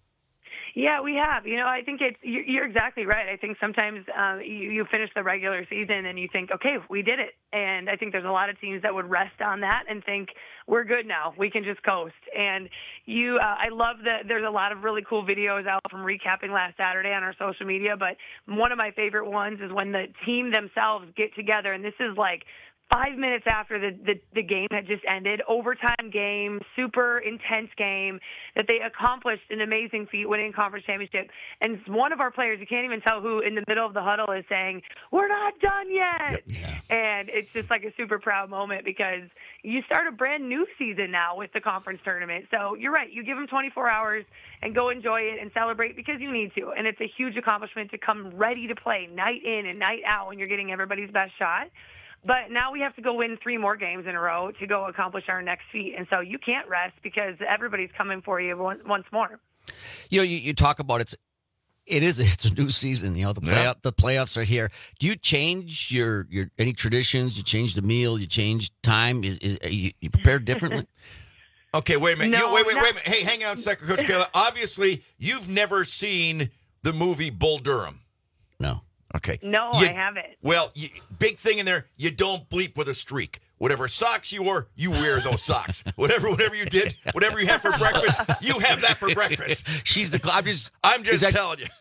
Yeah, we have. I think you're exactly right. I think sometimes you finish the regular season and you think, okay, we did it. And I think there's a lot of teams that would rest on that and think, we're good now. We can just coast. And I love that there's a lot of really cool videos out from recapping last Saturday on our social media. But one of my favorite ones is when the team themselves get together. And this is like 5 minutes after the game had just ended, overtime game, super intense game, that they accomplished an amazing feat, winning conference championship. And one of our players, you can't even tell who, in the middle of the huddle is saying, "We're not done yet." Yeah. And it's just like a super proud moment because you start a brand new season now with the conference tournament. So you're right. You give them 24 hours and go enjoy it and celebrate because you need to. And it's a huge accomplishment to come ready to play night in and night out when you're getting everybody's best shot. But now we have to go win 3 more games in a row to go accomplish our next feat. And so you can't rest because everybody's coming for you once more. You talk about it's a new season. The playoffs are here. Do you change your any traditions? You change the meal? You change time? You prepare differently? Okay, wait a minute. No, wait a minute. Hey, hang on a second, Coach Kayla. Obviously, you've never seen the movie Bull Durham. No. Okay. No, I haven't. Well, big thing in there, you don't bleep with a streak. Whatever socks you wore, you wear those socks. whatever you did, whatever you had for breakfast, you have that for breakfast. I'm just telling you.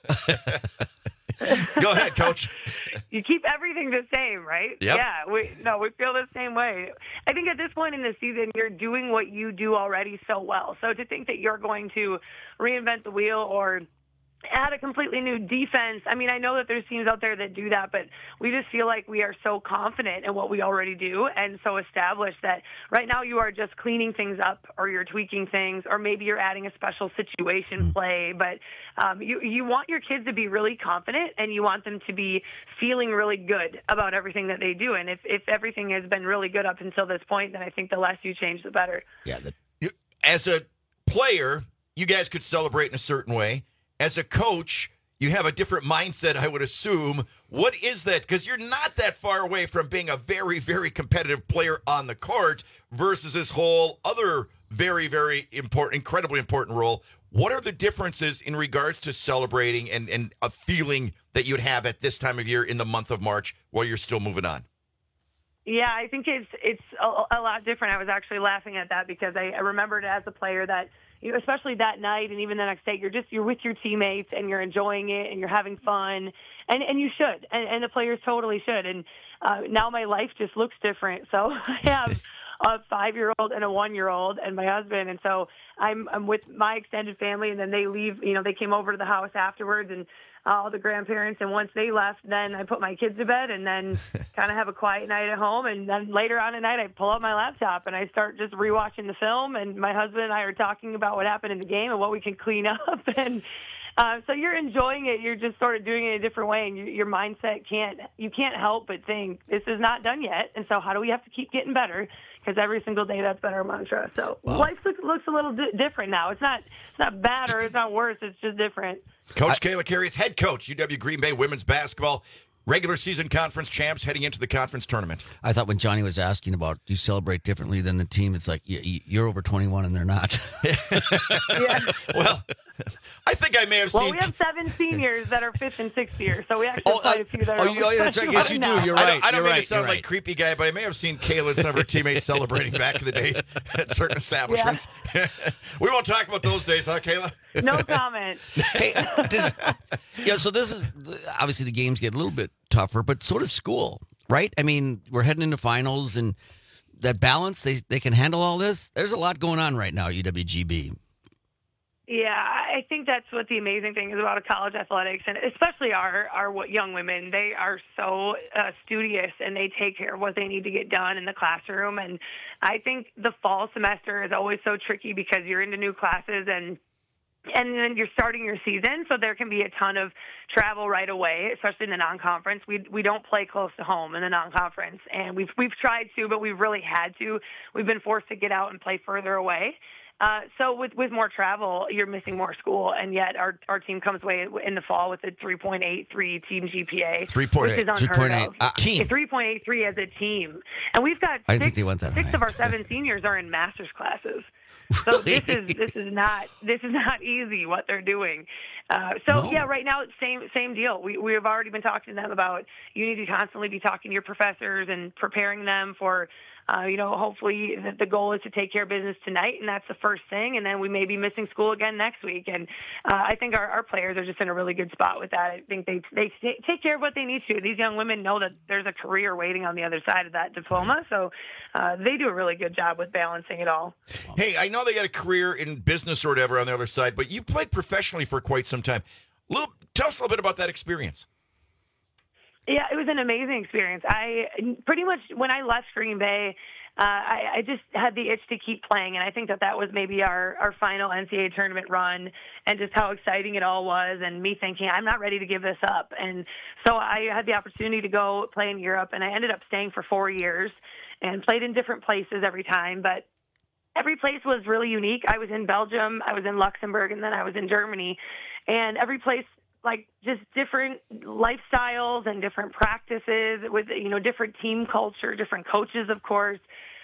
Go ahead, Coach. You keep everything the same, right? Yep. Yeah, we feel the same way. I think at this point in the season, you're doing what you do already so well. So to think that you're going to reinvent the wheel or add a completely new defense. I mean, I know that there's teams out there that do that, but we just feel like we are so confident in what we already do and so established that right now you are just cleaning things up or you're tweaking things or maybe you're adding a special situation play. But you want your kids to be really confident and you want them to be feeling really good about everything that they do. And if everything has been really good up until this point, then I think the less you change, the better. Yeah. As a player, you guys could celebrate in a certain way. As a coach, you have a different mindset, I would assume. What is that? Because you're not that far away from being a very, very competitive player on the court versus this whole other very, very important, incredibly important role. What are the differences in regards to celebrating and a feeling that you'd have at this time of year in the month of March while you're still moving on? Yeah, I think it's a lot different. I was actually laughing at that because I remembered as a player that, especially that night and even the next day, you're with your teammates and you're enjoying it and you're having fun, and you should, and the players totally should. And now my life just looks different. So I have a 5-year-old and a 1-year-old and my husband, and so I'm with my extended family, and then they leave. They came over to the house afterwards, and all the grandparents, and once they left, then I put my kids to bed and then kind of have a quiet night at home, and then later on at night I pull out my laptop and I start just rewatching the film, and my husband and I are talking about what happened in the game and what we can clean up, and so you're enjoying it. You're just sort of doing it a different way, and your mindset can't help but think this is not done yet, and so how do we have to keep getting better? Because every single day that's been our mantra. So life looks a little different now. It's not bad or it's not worse. It's just different. Coach Kayla Carey is head coach, UW Green Bay women's basketball, regular season conference champs heading into the conference tournament. I thought when Johnny was asking about, do you celebrate differently than the team? It's like, you're over 21 and they're not. Yeah. Well, I think I may have seen. Well, we have 7 seniors that are 5th and 6th year, so we actually have quite a few that are. That's right. Yes, you do. You're right. I don't mean to sound like like creepy guy, but I may have seen Kayla and some of her teammates celebrating back in the day at certain establishments. Yeah. We won't talk about those days, huh, Kayla? No comment. Hey, so this is obviously the games get a little bit tougher, but so does school, right? I mean, we're heading into finals, and that balance, they can handle all this. There's a lot going on right now at UWGB. Yeah, I think that's what the amazing thing is about college athletics, and especially our young women. They are so studious, and they take care of what they need to get done in the classroom. And I think the fall semester is always so tricky because you're into new classes and then you're starting your season, so there can be a ton of travel right away, especially in the non-conference. We don't play close to home in the non-conference, and we've tried to, but we've really had to. We've been forced to get out and play further away. So with more travel, you're missing more school, and yet our team comes away in the fall with a 3.83 team GPA, 3.8, which is unheard of. Team. 3.83 as a team, and we've got I think they went that 6 high. of our 7 seniors are in master's classes. So this is not easy what they're doing. Yeah, right now same deal. We've already been talking to them about you need to constantly be talking to your professors and preparing them for Hopefully the goal is to take care of business tonight, and that's the first thing. And then we may be missing school again next week. And I think our players are just in a really good spot with that. I think they take care of what they need to. These young women know that there's a career waiting on the other side of that diploma, so they do a really good job with balancing it all. Hey, I know they got a career in business or whatever on the other side, but you played professionally for quite some time. Tell us a little bit about that experience. Yeah, it was an amazing experience. I pretty much, when I left Green Bay, I just had the itch to keep playing, and I think that was maybe our final NCAA tournament run, and just how exciting it all was, and me thinking, I'm not ready to give this up. And so I had the opportunity to go play in Europe, and I ended up staying for 4 years and played in different places every time, but every place was really unique. I was in Belgium, I was in Luxembourg, and then I was in Germany, and every place, just different lifestyles and different practices with, different team culture, different coaches, of course.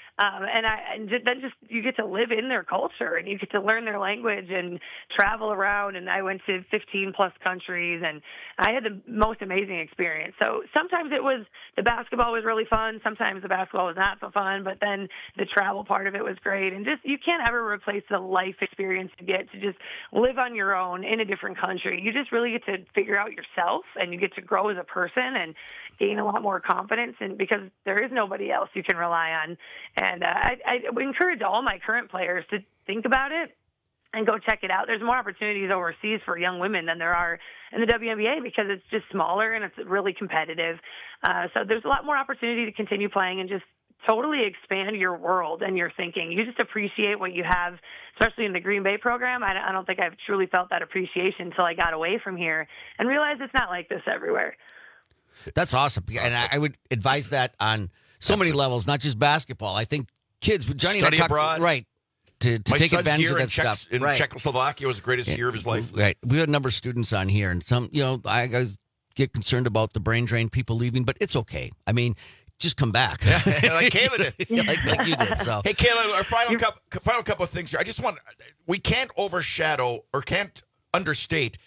Then you get to live in their culture, and you get to learn their language and travel around. And I went to 15 plus countries, and I had the most amazing experience. So sometimes the basketball was really fun. Sometimes the basketball was not so fun, but then the travel part of it was great. And you can't ever replace the life experience you get to just live on your own in a different country. You just really get to figure out yourself, and you get to grow as a person and gain a lot more confidence, and because there is nobody else you can rely on. And I encourage all my current players to think about it and go check it out. There's more opportunities overseas for young women than there are in the WNBA because it's just smaller and it's really competitive. So there's a lot more opportunity to continue playing and just totally expand your world and your thinking. You just appreciate what you have, especially in the Green Bay program. I don't think I've truly felt that appreciation until I got away from here and realized it's not like this everywhere. That's awesome. And I would advise that on so many levels, not just basketball. I think kids, Johnny study abroad. Right. To take advantage of that stuff. In Czechoslovakia was the greatest year of his life. Right. We had a number of students on here, and some, I guys get concerned about the brain drain, people leaving, but it's okay. I mean, just come back. Like Kayla did. like you did. So. Hey, Kayla, our final couple of things here. We can't overshadow or can't understate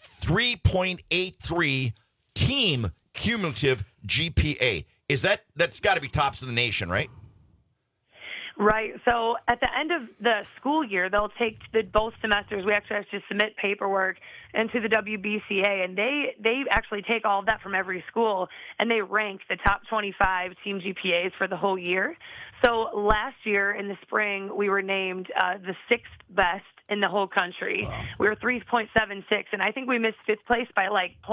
3.83 team cumulative GPA. That's got to be tops in the nation, right? Right. So at the end of the school year, they'll take both semesters. We actually have to submit paperwork into the WBCA, and they actually take all of that from every school, and they rank the top 25 team GPAs for the whole year. So last year in the spring, we were named the 6th best in the whole country. Wow. We were 3.76, and I think we missed 5th place by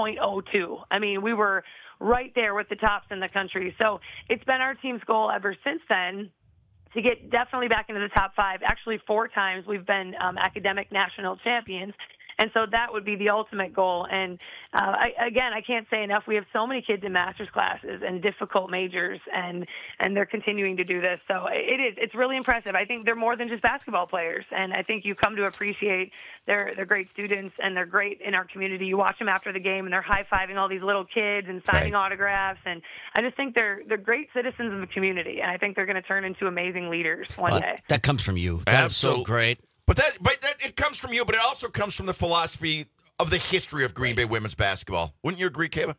0.02. I mean, we were right there with the tops in the country. So it's been our team's goal ever since then to get definitely back into the top 5. Actually, 4 times we've been academic national champions. And so that would be the ultimate goal. And I can't say enough. We have so many kids in master's classes and difficult majors, and they're continuing to do this. So it's really impressive. I think they're more than just basketball players. And I think you come to appreciate they're great students, and they're great in our community. You watch them after the game, and they're high-fiving all these little kids and signing autographs. And I just think they're great citizens of the community. And I think they're going to turn into amazing leaders one day. That comes from you. That's so great. But that it comes from you, but it also comes from the philosophy of the history of Green Bay women's basketball. Wouldn't you agree, Kayla?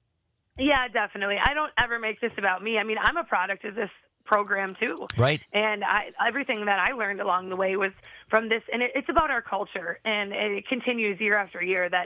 Yeah, definitely. I don't ever make this about me. I mean, I'm a product of this program too. Right. And everything that I learned along the way was from this, and it's about our culture, and it continues year after year that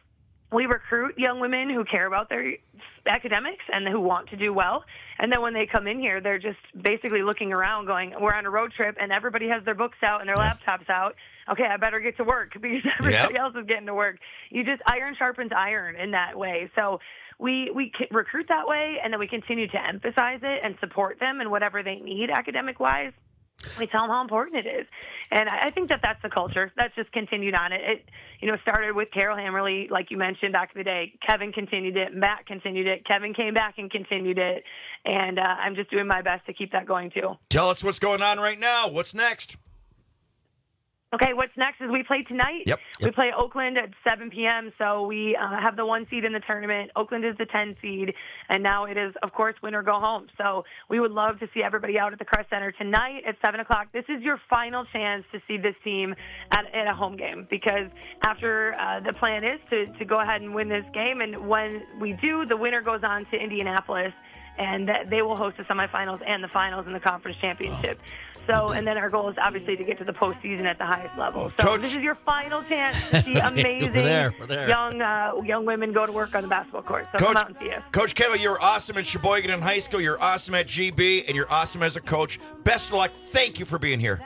we recruit young women who care about their academics and who want to do well. And then when they come in here, they're just basically looking around going, we're on a road trip and everybody has their books out and their laptops out. Okay, I better get to work because everybody else is getting to work. Iron sharpens iron in that way. So we recruit that way, and then we continue to emphasize it and support them in whatever they need academic-wise. We tell them how important it is. And I think that's the culture. That's just continued on. It started with Carol Hammerly, like you mentioned back in the day. Kevin continued it. Matt continued it. Kevin came back and continued it. And I'm just doing my best to keep that going, too. Tell us what's going on right now. What's next? Okay, what's next is we play tonight. Yep. We play Oakland at 7 p.m., so we have the 1 seed in the tournament. Oakland is the 10 seed, and now it is, of course, win or go home. So we would love to see everybody out at the Crest Center tonight at 7 o'clock. This is your final chance to see this team at a home game, because after the plan is to go ahead and win this game, and when we do, the winner goes on to Indianapolis and they will host the semifinals and the finals in the conference championship. So, and then our goal is obviously to get to the postseason at the highest level. So Coach, this is your final chance to see amazing We're there. young women go to work on the basketball court. So come out and see us. Coach Kayla, you're awesome at Sheboygan in high school. You're awesome at GB, and you're awesome as a coach. Best of luck. Thank you for being here.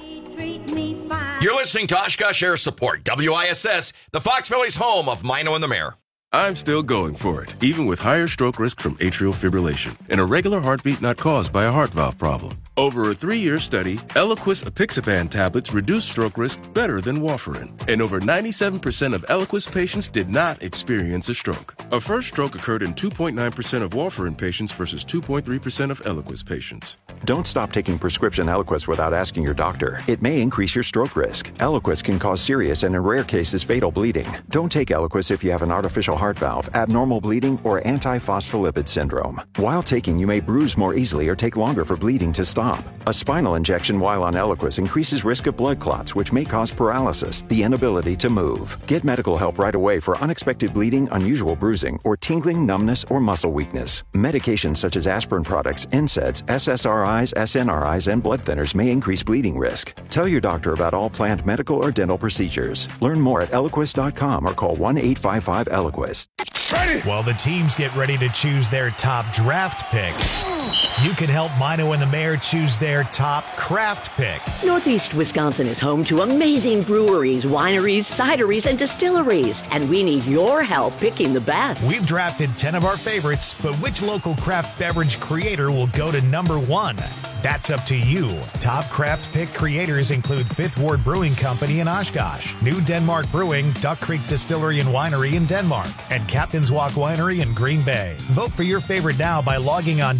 You're listening to Oshkosh Air Support, WISS, the Fox Valley's home of Mino and the Mayor. I'm still going for it, even with higher stroke risk from atrial fibrillation and a regular heartbeat not caused by a heart valve problem. Over a 3-year study, Eliquis apixaban tablets reduce stroke risk better than warfarin, and over 97% of Eliquis patients did not experience a stroke. A first stroke occurred in 2.9% of warfarin patients versus 2.3% of Eliquis patients. Don't stop taking prescription Eliquis without asking your doctor. It may increase your stroke risk. Eliquis can cause serious and in rare cases fatal bleeding. Don't take Eliquis if you have an artificial heart valve, abnormal bleeding, or antiphospholipid syndrome. While taking, you may bruise more easily or take longer for bleeding to stop. A spinal injection while on Eliquis increases risk of blood clots, which may cause paralysis, the inability to move. Get medical help right away for unexpected bleeding, unusual bruising, or tingling, numbness, or muscle weakness. Medications such as aspirin products, NSAIDs, SSRIs, SNRIs, and blood thinners may increase bleeding risk. Tell your doctor about all planned medical or dental procedures. Learn more at Eliquis.com or call 1-855-ELIQUIS. While the teams get ready to choose their top draft pick, you can help Mino and the Mayor choose their top craft pick. Northeast Wisconsin is home to amazing breweries, wineries, cideries, and distilleries, and we need your help picking the best. We've drafted 10 of our favorites, but which local craft beverage creator will go to number 1? That's up to you. Top craft pick creators include Fifth Ward Brewing Company in Oshkosh, New Denmark Brewing, Duck Creek Distillery and Winery in Denmark, and Captain's Walk Winery in Green Bay. Vote for your favorite now by logging on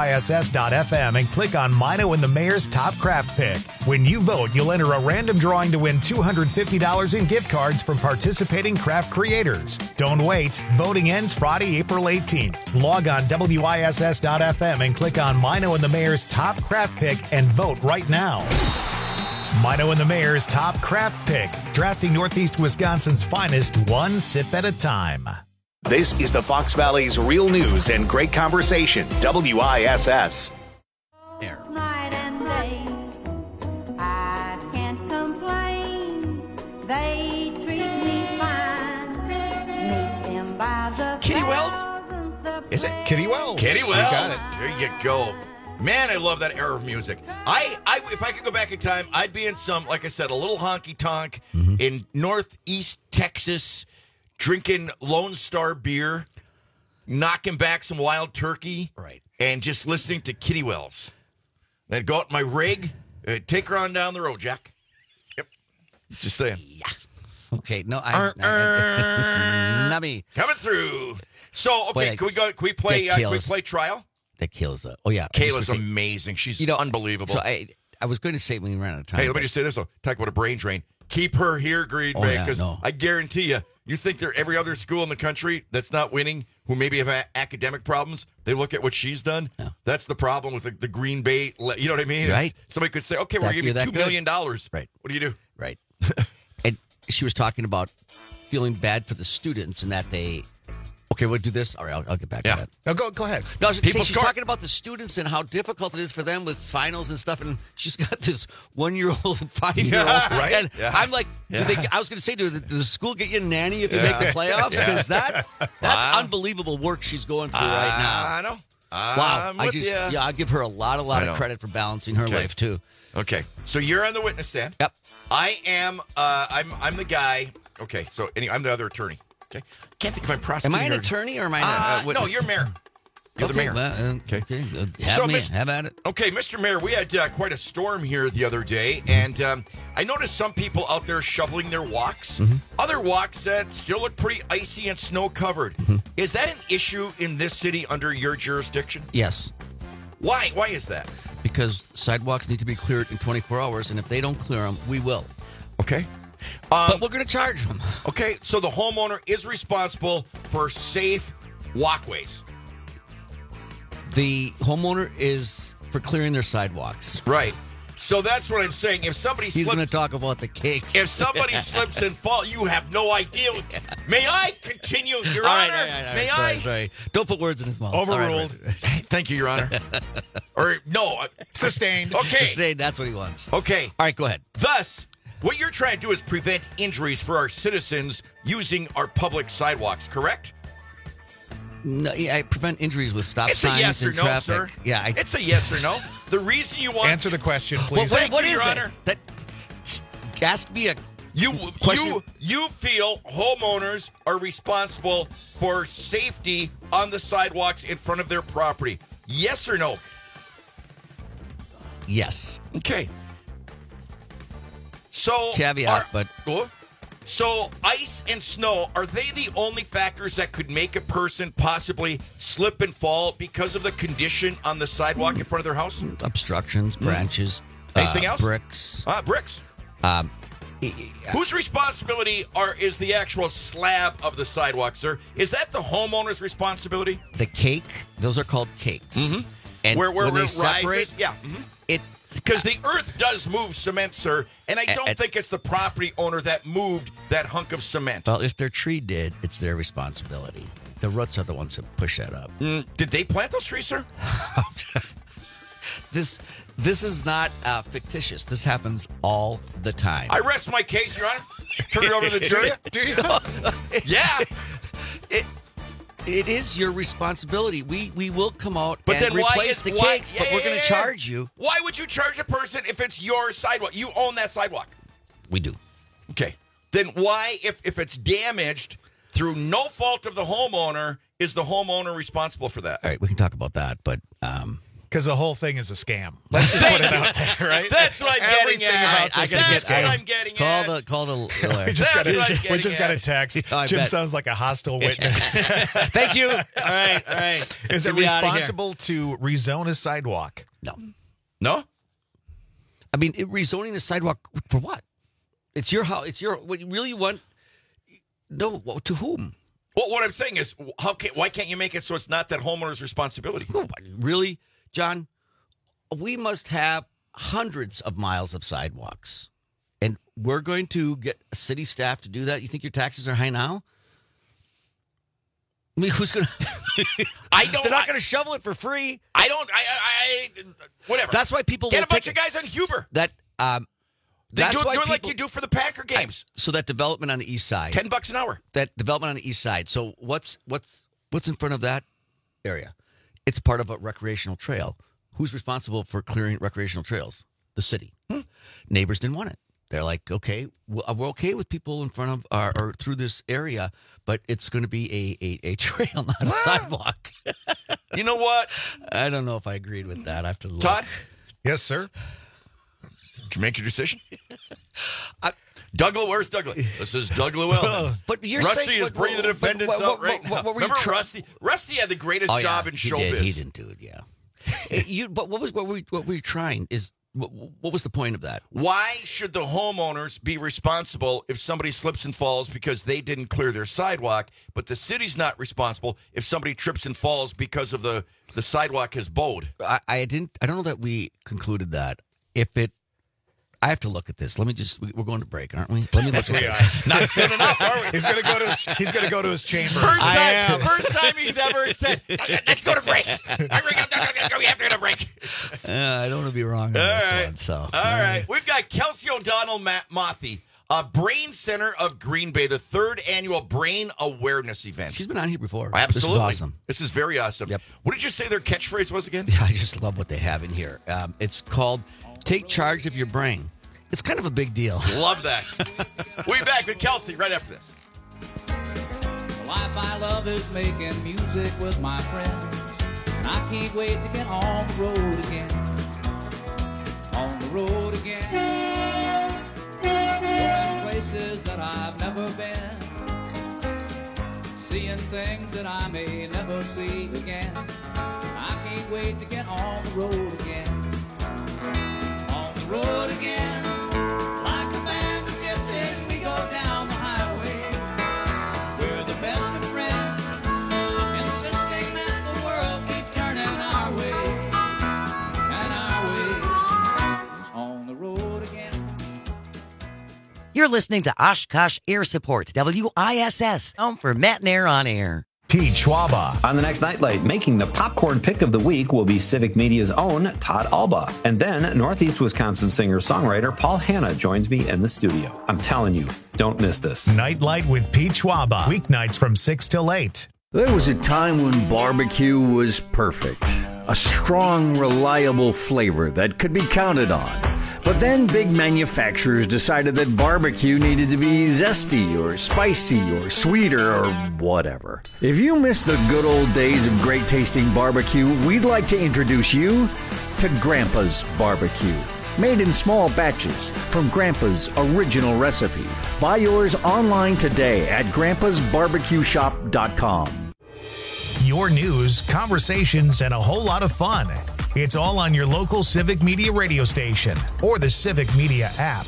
WISS.FM and click on Mino and the Mayor's Top Craft Pick. When you vote, you'll enter a random drawing to win $250 in gift cards from participating craft creators. Don't wait. Voting ends Friday, April 18th. Log on WISS.FM and click on Mino and the Mayor's Top Craft Pick and vote right now. Mino and the Mayor's Top Craft Pick, drafting Northeast Wisconsin's finest one sip at a time. This is the Fox Valley's real news and great conversation, WISS. Night and day, I can't complain. They treat me fine. Meet them by the Kitty Wells? Is it? Kitty Wells. Kitty You Wells. got it. There you go. Man, I love that era of music. If I could go back in time, I'd be in some, like I said, a little honky tonk in Northeast Texas, drinking Lone Star beer, knocking back some wild turkey, right, and just listening to Kitty Wells. Then I'd go out in my rig, take her on down the road, Jack. Yep, just saying. Yeah. Okay, no, Nubby coming through. So, okay, can we play trial? That kills it. Oh yeah, Kayla's amazing. She's unbelievable. So I was going to say when we ran out of time. Hey, let me just say this though. Talk about a brain drain. Keep her here, Green Bay, because I guarantee you think that every other school in the country that's not winning, who maybe have academic problems, they look at what she's done. No. That's the problem with the Green Bay. You know what I mean? Right. Somebody could say, okay, we're giving you $2 million. Right. What do you do? Right. And she was talking about feeling bad for the students and that they. Okay, we'll do this. All right, I'll get back to that. No, go ahead. No, I was going to say, she's talking about the students and how difficult it is for them with finals and stuff, and she's got this 1-year-old and 5-year-old. Right. And I'm like, I was going to say, does the school get you a nanny if you make the playoffs? Because that's unbelievable work she's going through right now. I know. Wow. I give her a lot of credit for balancing her life, too. Okay, so you're on the witness stand. Yep. I am, I'm the guy. Okay, so anyway, I'm the other attorney. Okay. Can't think if I'm prosecuting. Am I an attorney or am I no, you're mayor. You're the mayor. Well, okay. Have at it. Okay, Mr. Mayor, we had quite a storm here the other day, and I noticed some people out there shoveling their walks. Mm-hmm. Other walks that still look pretty icy and snow-covered. Mm-hmm. Is that an issue in this city under your jurisdiction? Yes. Why? Why is that? Because sidewalks need to be cleared in 24 hours, and if they don't clear them, we will. Okay. But we're going to charge them. Okay, so the homeowner is responsible for safe walkways. The homeowner is for clearing their sidewalks. Right. So that's what I'm saying. If somebody He's slips, going to talk about the cakes. if somebody slips and falls, you have no idea. May I continue, Your All Honor? right, May sorry, I? Sorry. Don't put words in his mouth. Overruled. Thank you, Your Honor. Or no, Sustained. Okay. Sustained, that's what he wants. Okay. All right, go ahead. Thus, what you're trying to do is prevent injuries for our citizens using our public sidewalks, correct? No, yeah, I prevent injuries with stop It's a signs yes or and no, traffic. sir. Yeah, It's a yes or no. The reason you want Answer the question, please. What is Your it? Honor? That ask me a You feel homeowners are responsible for safety on the sidewalks in front of their property. Yes or no? Yes. Okay. So Caveat, but so ice and snow, are they the only factors that could make a person possibly slip and fall because of the condition on the sidewalk in front of their house? obstructions, branches, Anything else? bricks. Bricks. Whose responsibility is the actual slab of the sidewalk, sir? Is that the homeowner's responsibility? The cake, those are called cakes. Mm-hmm. And where when they it separate, rises? Yeah. it Because the earth does move cement, sir, and I don't think it's the property owner that moved that hunk of cement. Well, if their tree did, it's their responsibility. The roots are the ones that push that up. Did they plant those trees, sir? This is not fictitious. This happens all the time. I rest my case, Your Honor. Turn it over to the jury. Do you? Yeah. It is your responsibility. We will come out But and then why replace is the why- cakes, yeah, but we're yeah, going to yeah, yeah. charge you. Why would you charge a person if it's your sidewalk? You own that sidewalk. We do. Okay. Then why, if it's damaged through no fault of the homeowner, is the homeowner responsible for that? All right, we can talk about that, but Because the whole thing is a scam. Let's just put it out there, right? That's what I'm getting at. About this That's is what a scam. I'm getting at. call the We just That's what I'm got getting a text. I Jim bet. sounds like a hostile witness. Thank you. All right. Is it Get me outta here. responsible to rezone a sidewalk? No. No? I mean, rezoning a sidewalk for what? It's your house. It's your. What you really want? No. To whom? Well, what I'm saying is, why can't you make it so it's not that homeowner's responsibility? Really, John? We must have hundreds of miles of sidewalks, and we're going to get city staff to do that. You think your taxes are high now? I mean, who's going to? They're not going to shovel it for free. I don't. Whatever. That's why people get will a bunch take of guys on Huber. That. They That's do why it like people- you do for the Packer games. So that development on the east side, $10 an hour. That development on the east side. So what's in front of that area? It's part of a recreational trail. Who's responsible for clearing recreational trails? The city. Neighbors didn't want it. They're like, okay, we're okay with people in front of or through this area, but it's going to be a trail, not a sidewalk. You know what? I don't know if I agreed with that. I have to look. Todd? Yes, sir. Did you make your decision? Doug, where's Doug? This is Doug Llewellyn. But you're Rusty saying, is bringing the defendants up right now. What were you Remember trying- Rusty? Rusty had the greatest job in showbiz. He didn't do it. Yeah. But what were you trying? What was the point of that? Why should the homeowners be responsible if somebody slips and falls because they didn't clear their sidewalk, but the city's not responsible if somebody trips and falls because of the sidewalk has bowed? I don't know that we concluded that. I have to look at this. We're going to break, aren't we? Let me look at this. Not soon enough, are we? He's going to go to his chamber. First time he's ever said, let's go to break. We have to go to break. I don't want to be wrong on this one. So, All right. We've got Kelsey O'Donnell Mothy, Brain Center of Green Bay, the 3rd annual Brain Awareness event. She's been on here before. Absolutely. This is awesome. This is very awesome. Yep. What did you say their catchphrase was again? Yeah, I just love what they have in here. It's called Take Charge of Your Brain. It's kind of a big deal. Love that. We'll be back with Kelsey right after this. The life I love is making music with my friends. And I can't wait to get on the road again. On the road again. Going places that I've never been. Seeing things that I may never see again. I can't wait to get on the road again. On the road again. Like a band of gypsies, we go down the highway. We're the best of friends, insisting that the world keep turning our way. And our way is on You're listening to Oshkosh Air Support, WISS, home for Matt and Air on Air. Pete Schwaba. On the next Nightlight, making the popcorn pick of the week will be Civic Media's own Todd Alba. And then Northeast Wisconsin singer-songwriter Paul Hanna joins me in the studio. I'm telling you, don't miss this. Nightlight with Pete Schwaba. Weeknights from 6 till 8. There was a time when barbecue was perfect. A strong, reliable flavor that could be counted on. But then big manufacturers decided that barbecue needed to be zesty or spicy or sweeter or whatever. If you miss the good old days of great tasting barbecue, we'd like to introduce you to Grandpa's Barbecue. Made in small batches from Grandpa's original recipe. Buy yours online today at grandpasbarbecueshop.com. Your news, conversations, and a whole lot of fun. It's all on your local Civic Media radio station or the Civic Media app.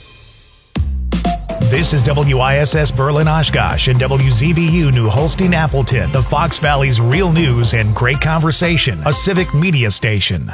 This is WISS Berlin Oshkosh and WZBU New Holstein Appleton, the Fox Valley's real news and great conversation, a Civic Media station.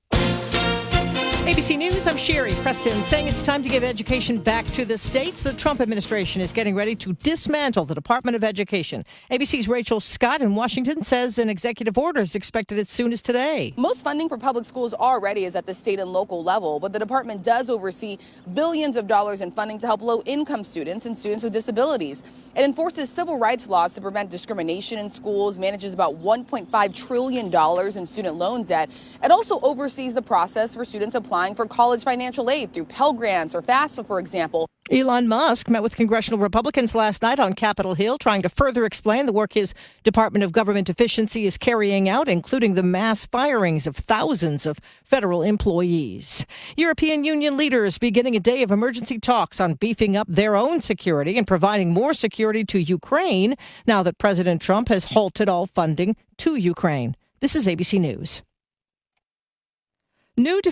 ABC News, I'm Sherry Preston, saying it's time to give education back to the states. The Trump administration is getting ready to dismantle the Department of Education. ABC's Rachel Scott in Washington says an executive order is expected as soon as today. Most funding for public schools already is at the state and local level, but the department does oversee billions of dollars in funding to help low-income students and students with disabilities. It enforces civil rights laws to prevent discrimination in schools, manages about $1.5 trillion in student loan debt. It also oversees the process for students applying for college financial aid through Pell Grants or FAFSA, for example. Elon Musk met with congressional Republicans last night on Capitol Hill, trying to further explain the work his Department of Government Efficiency is carrying out, including the mass firings of thousands of federal employees. European Union leaders beginning a day of emergency talks on beefing up their own security and providing more security to Ukraine now that President Trump has halted all funding to Ukraine. This is ABC News. New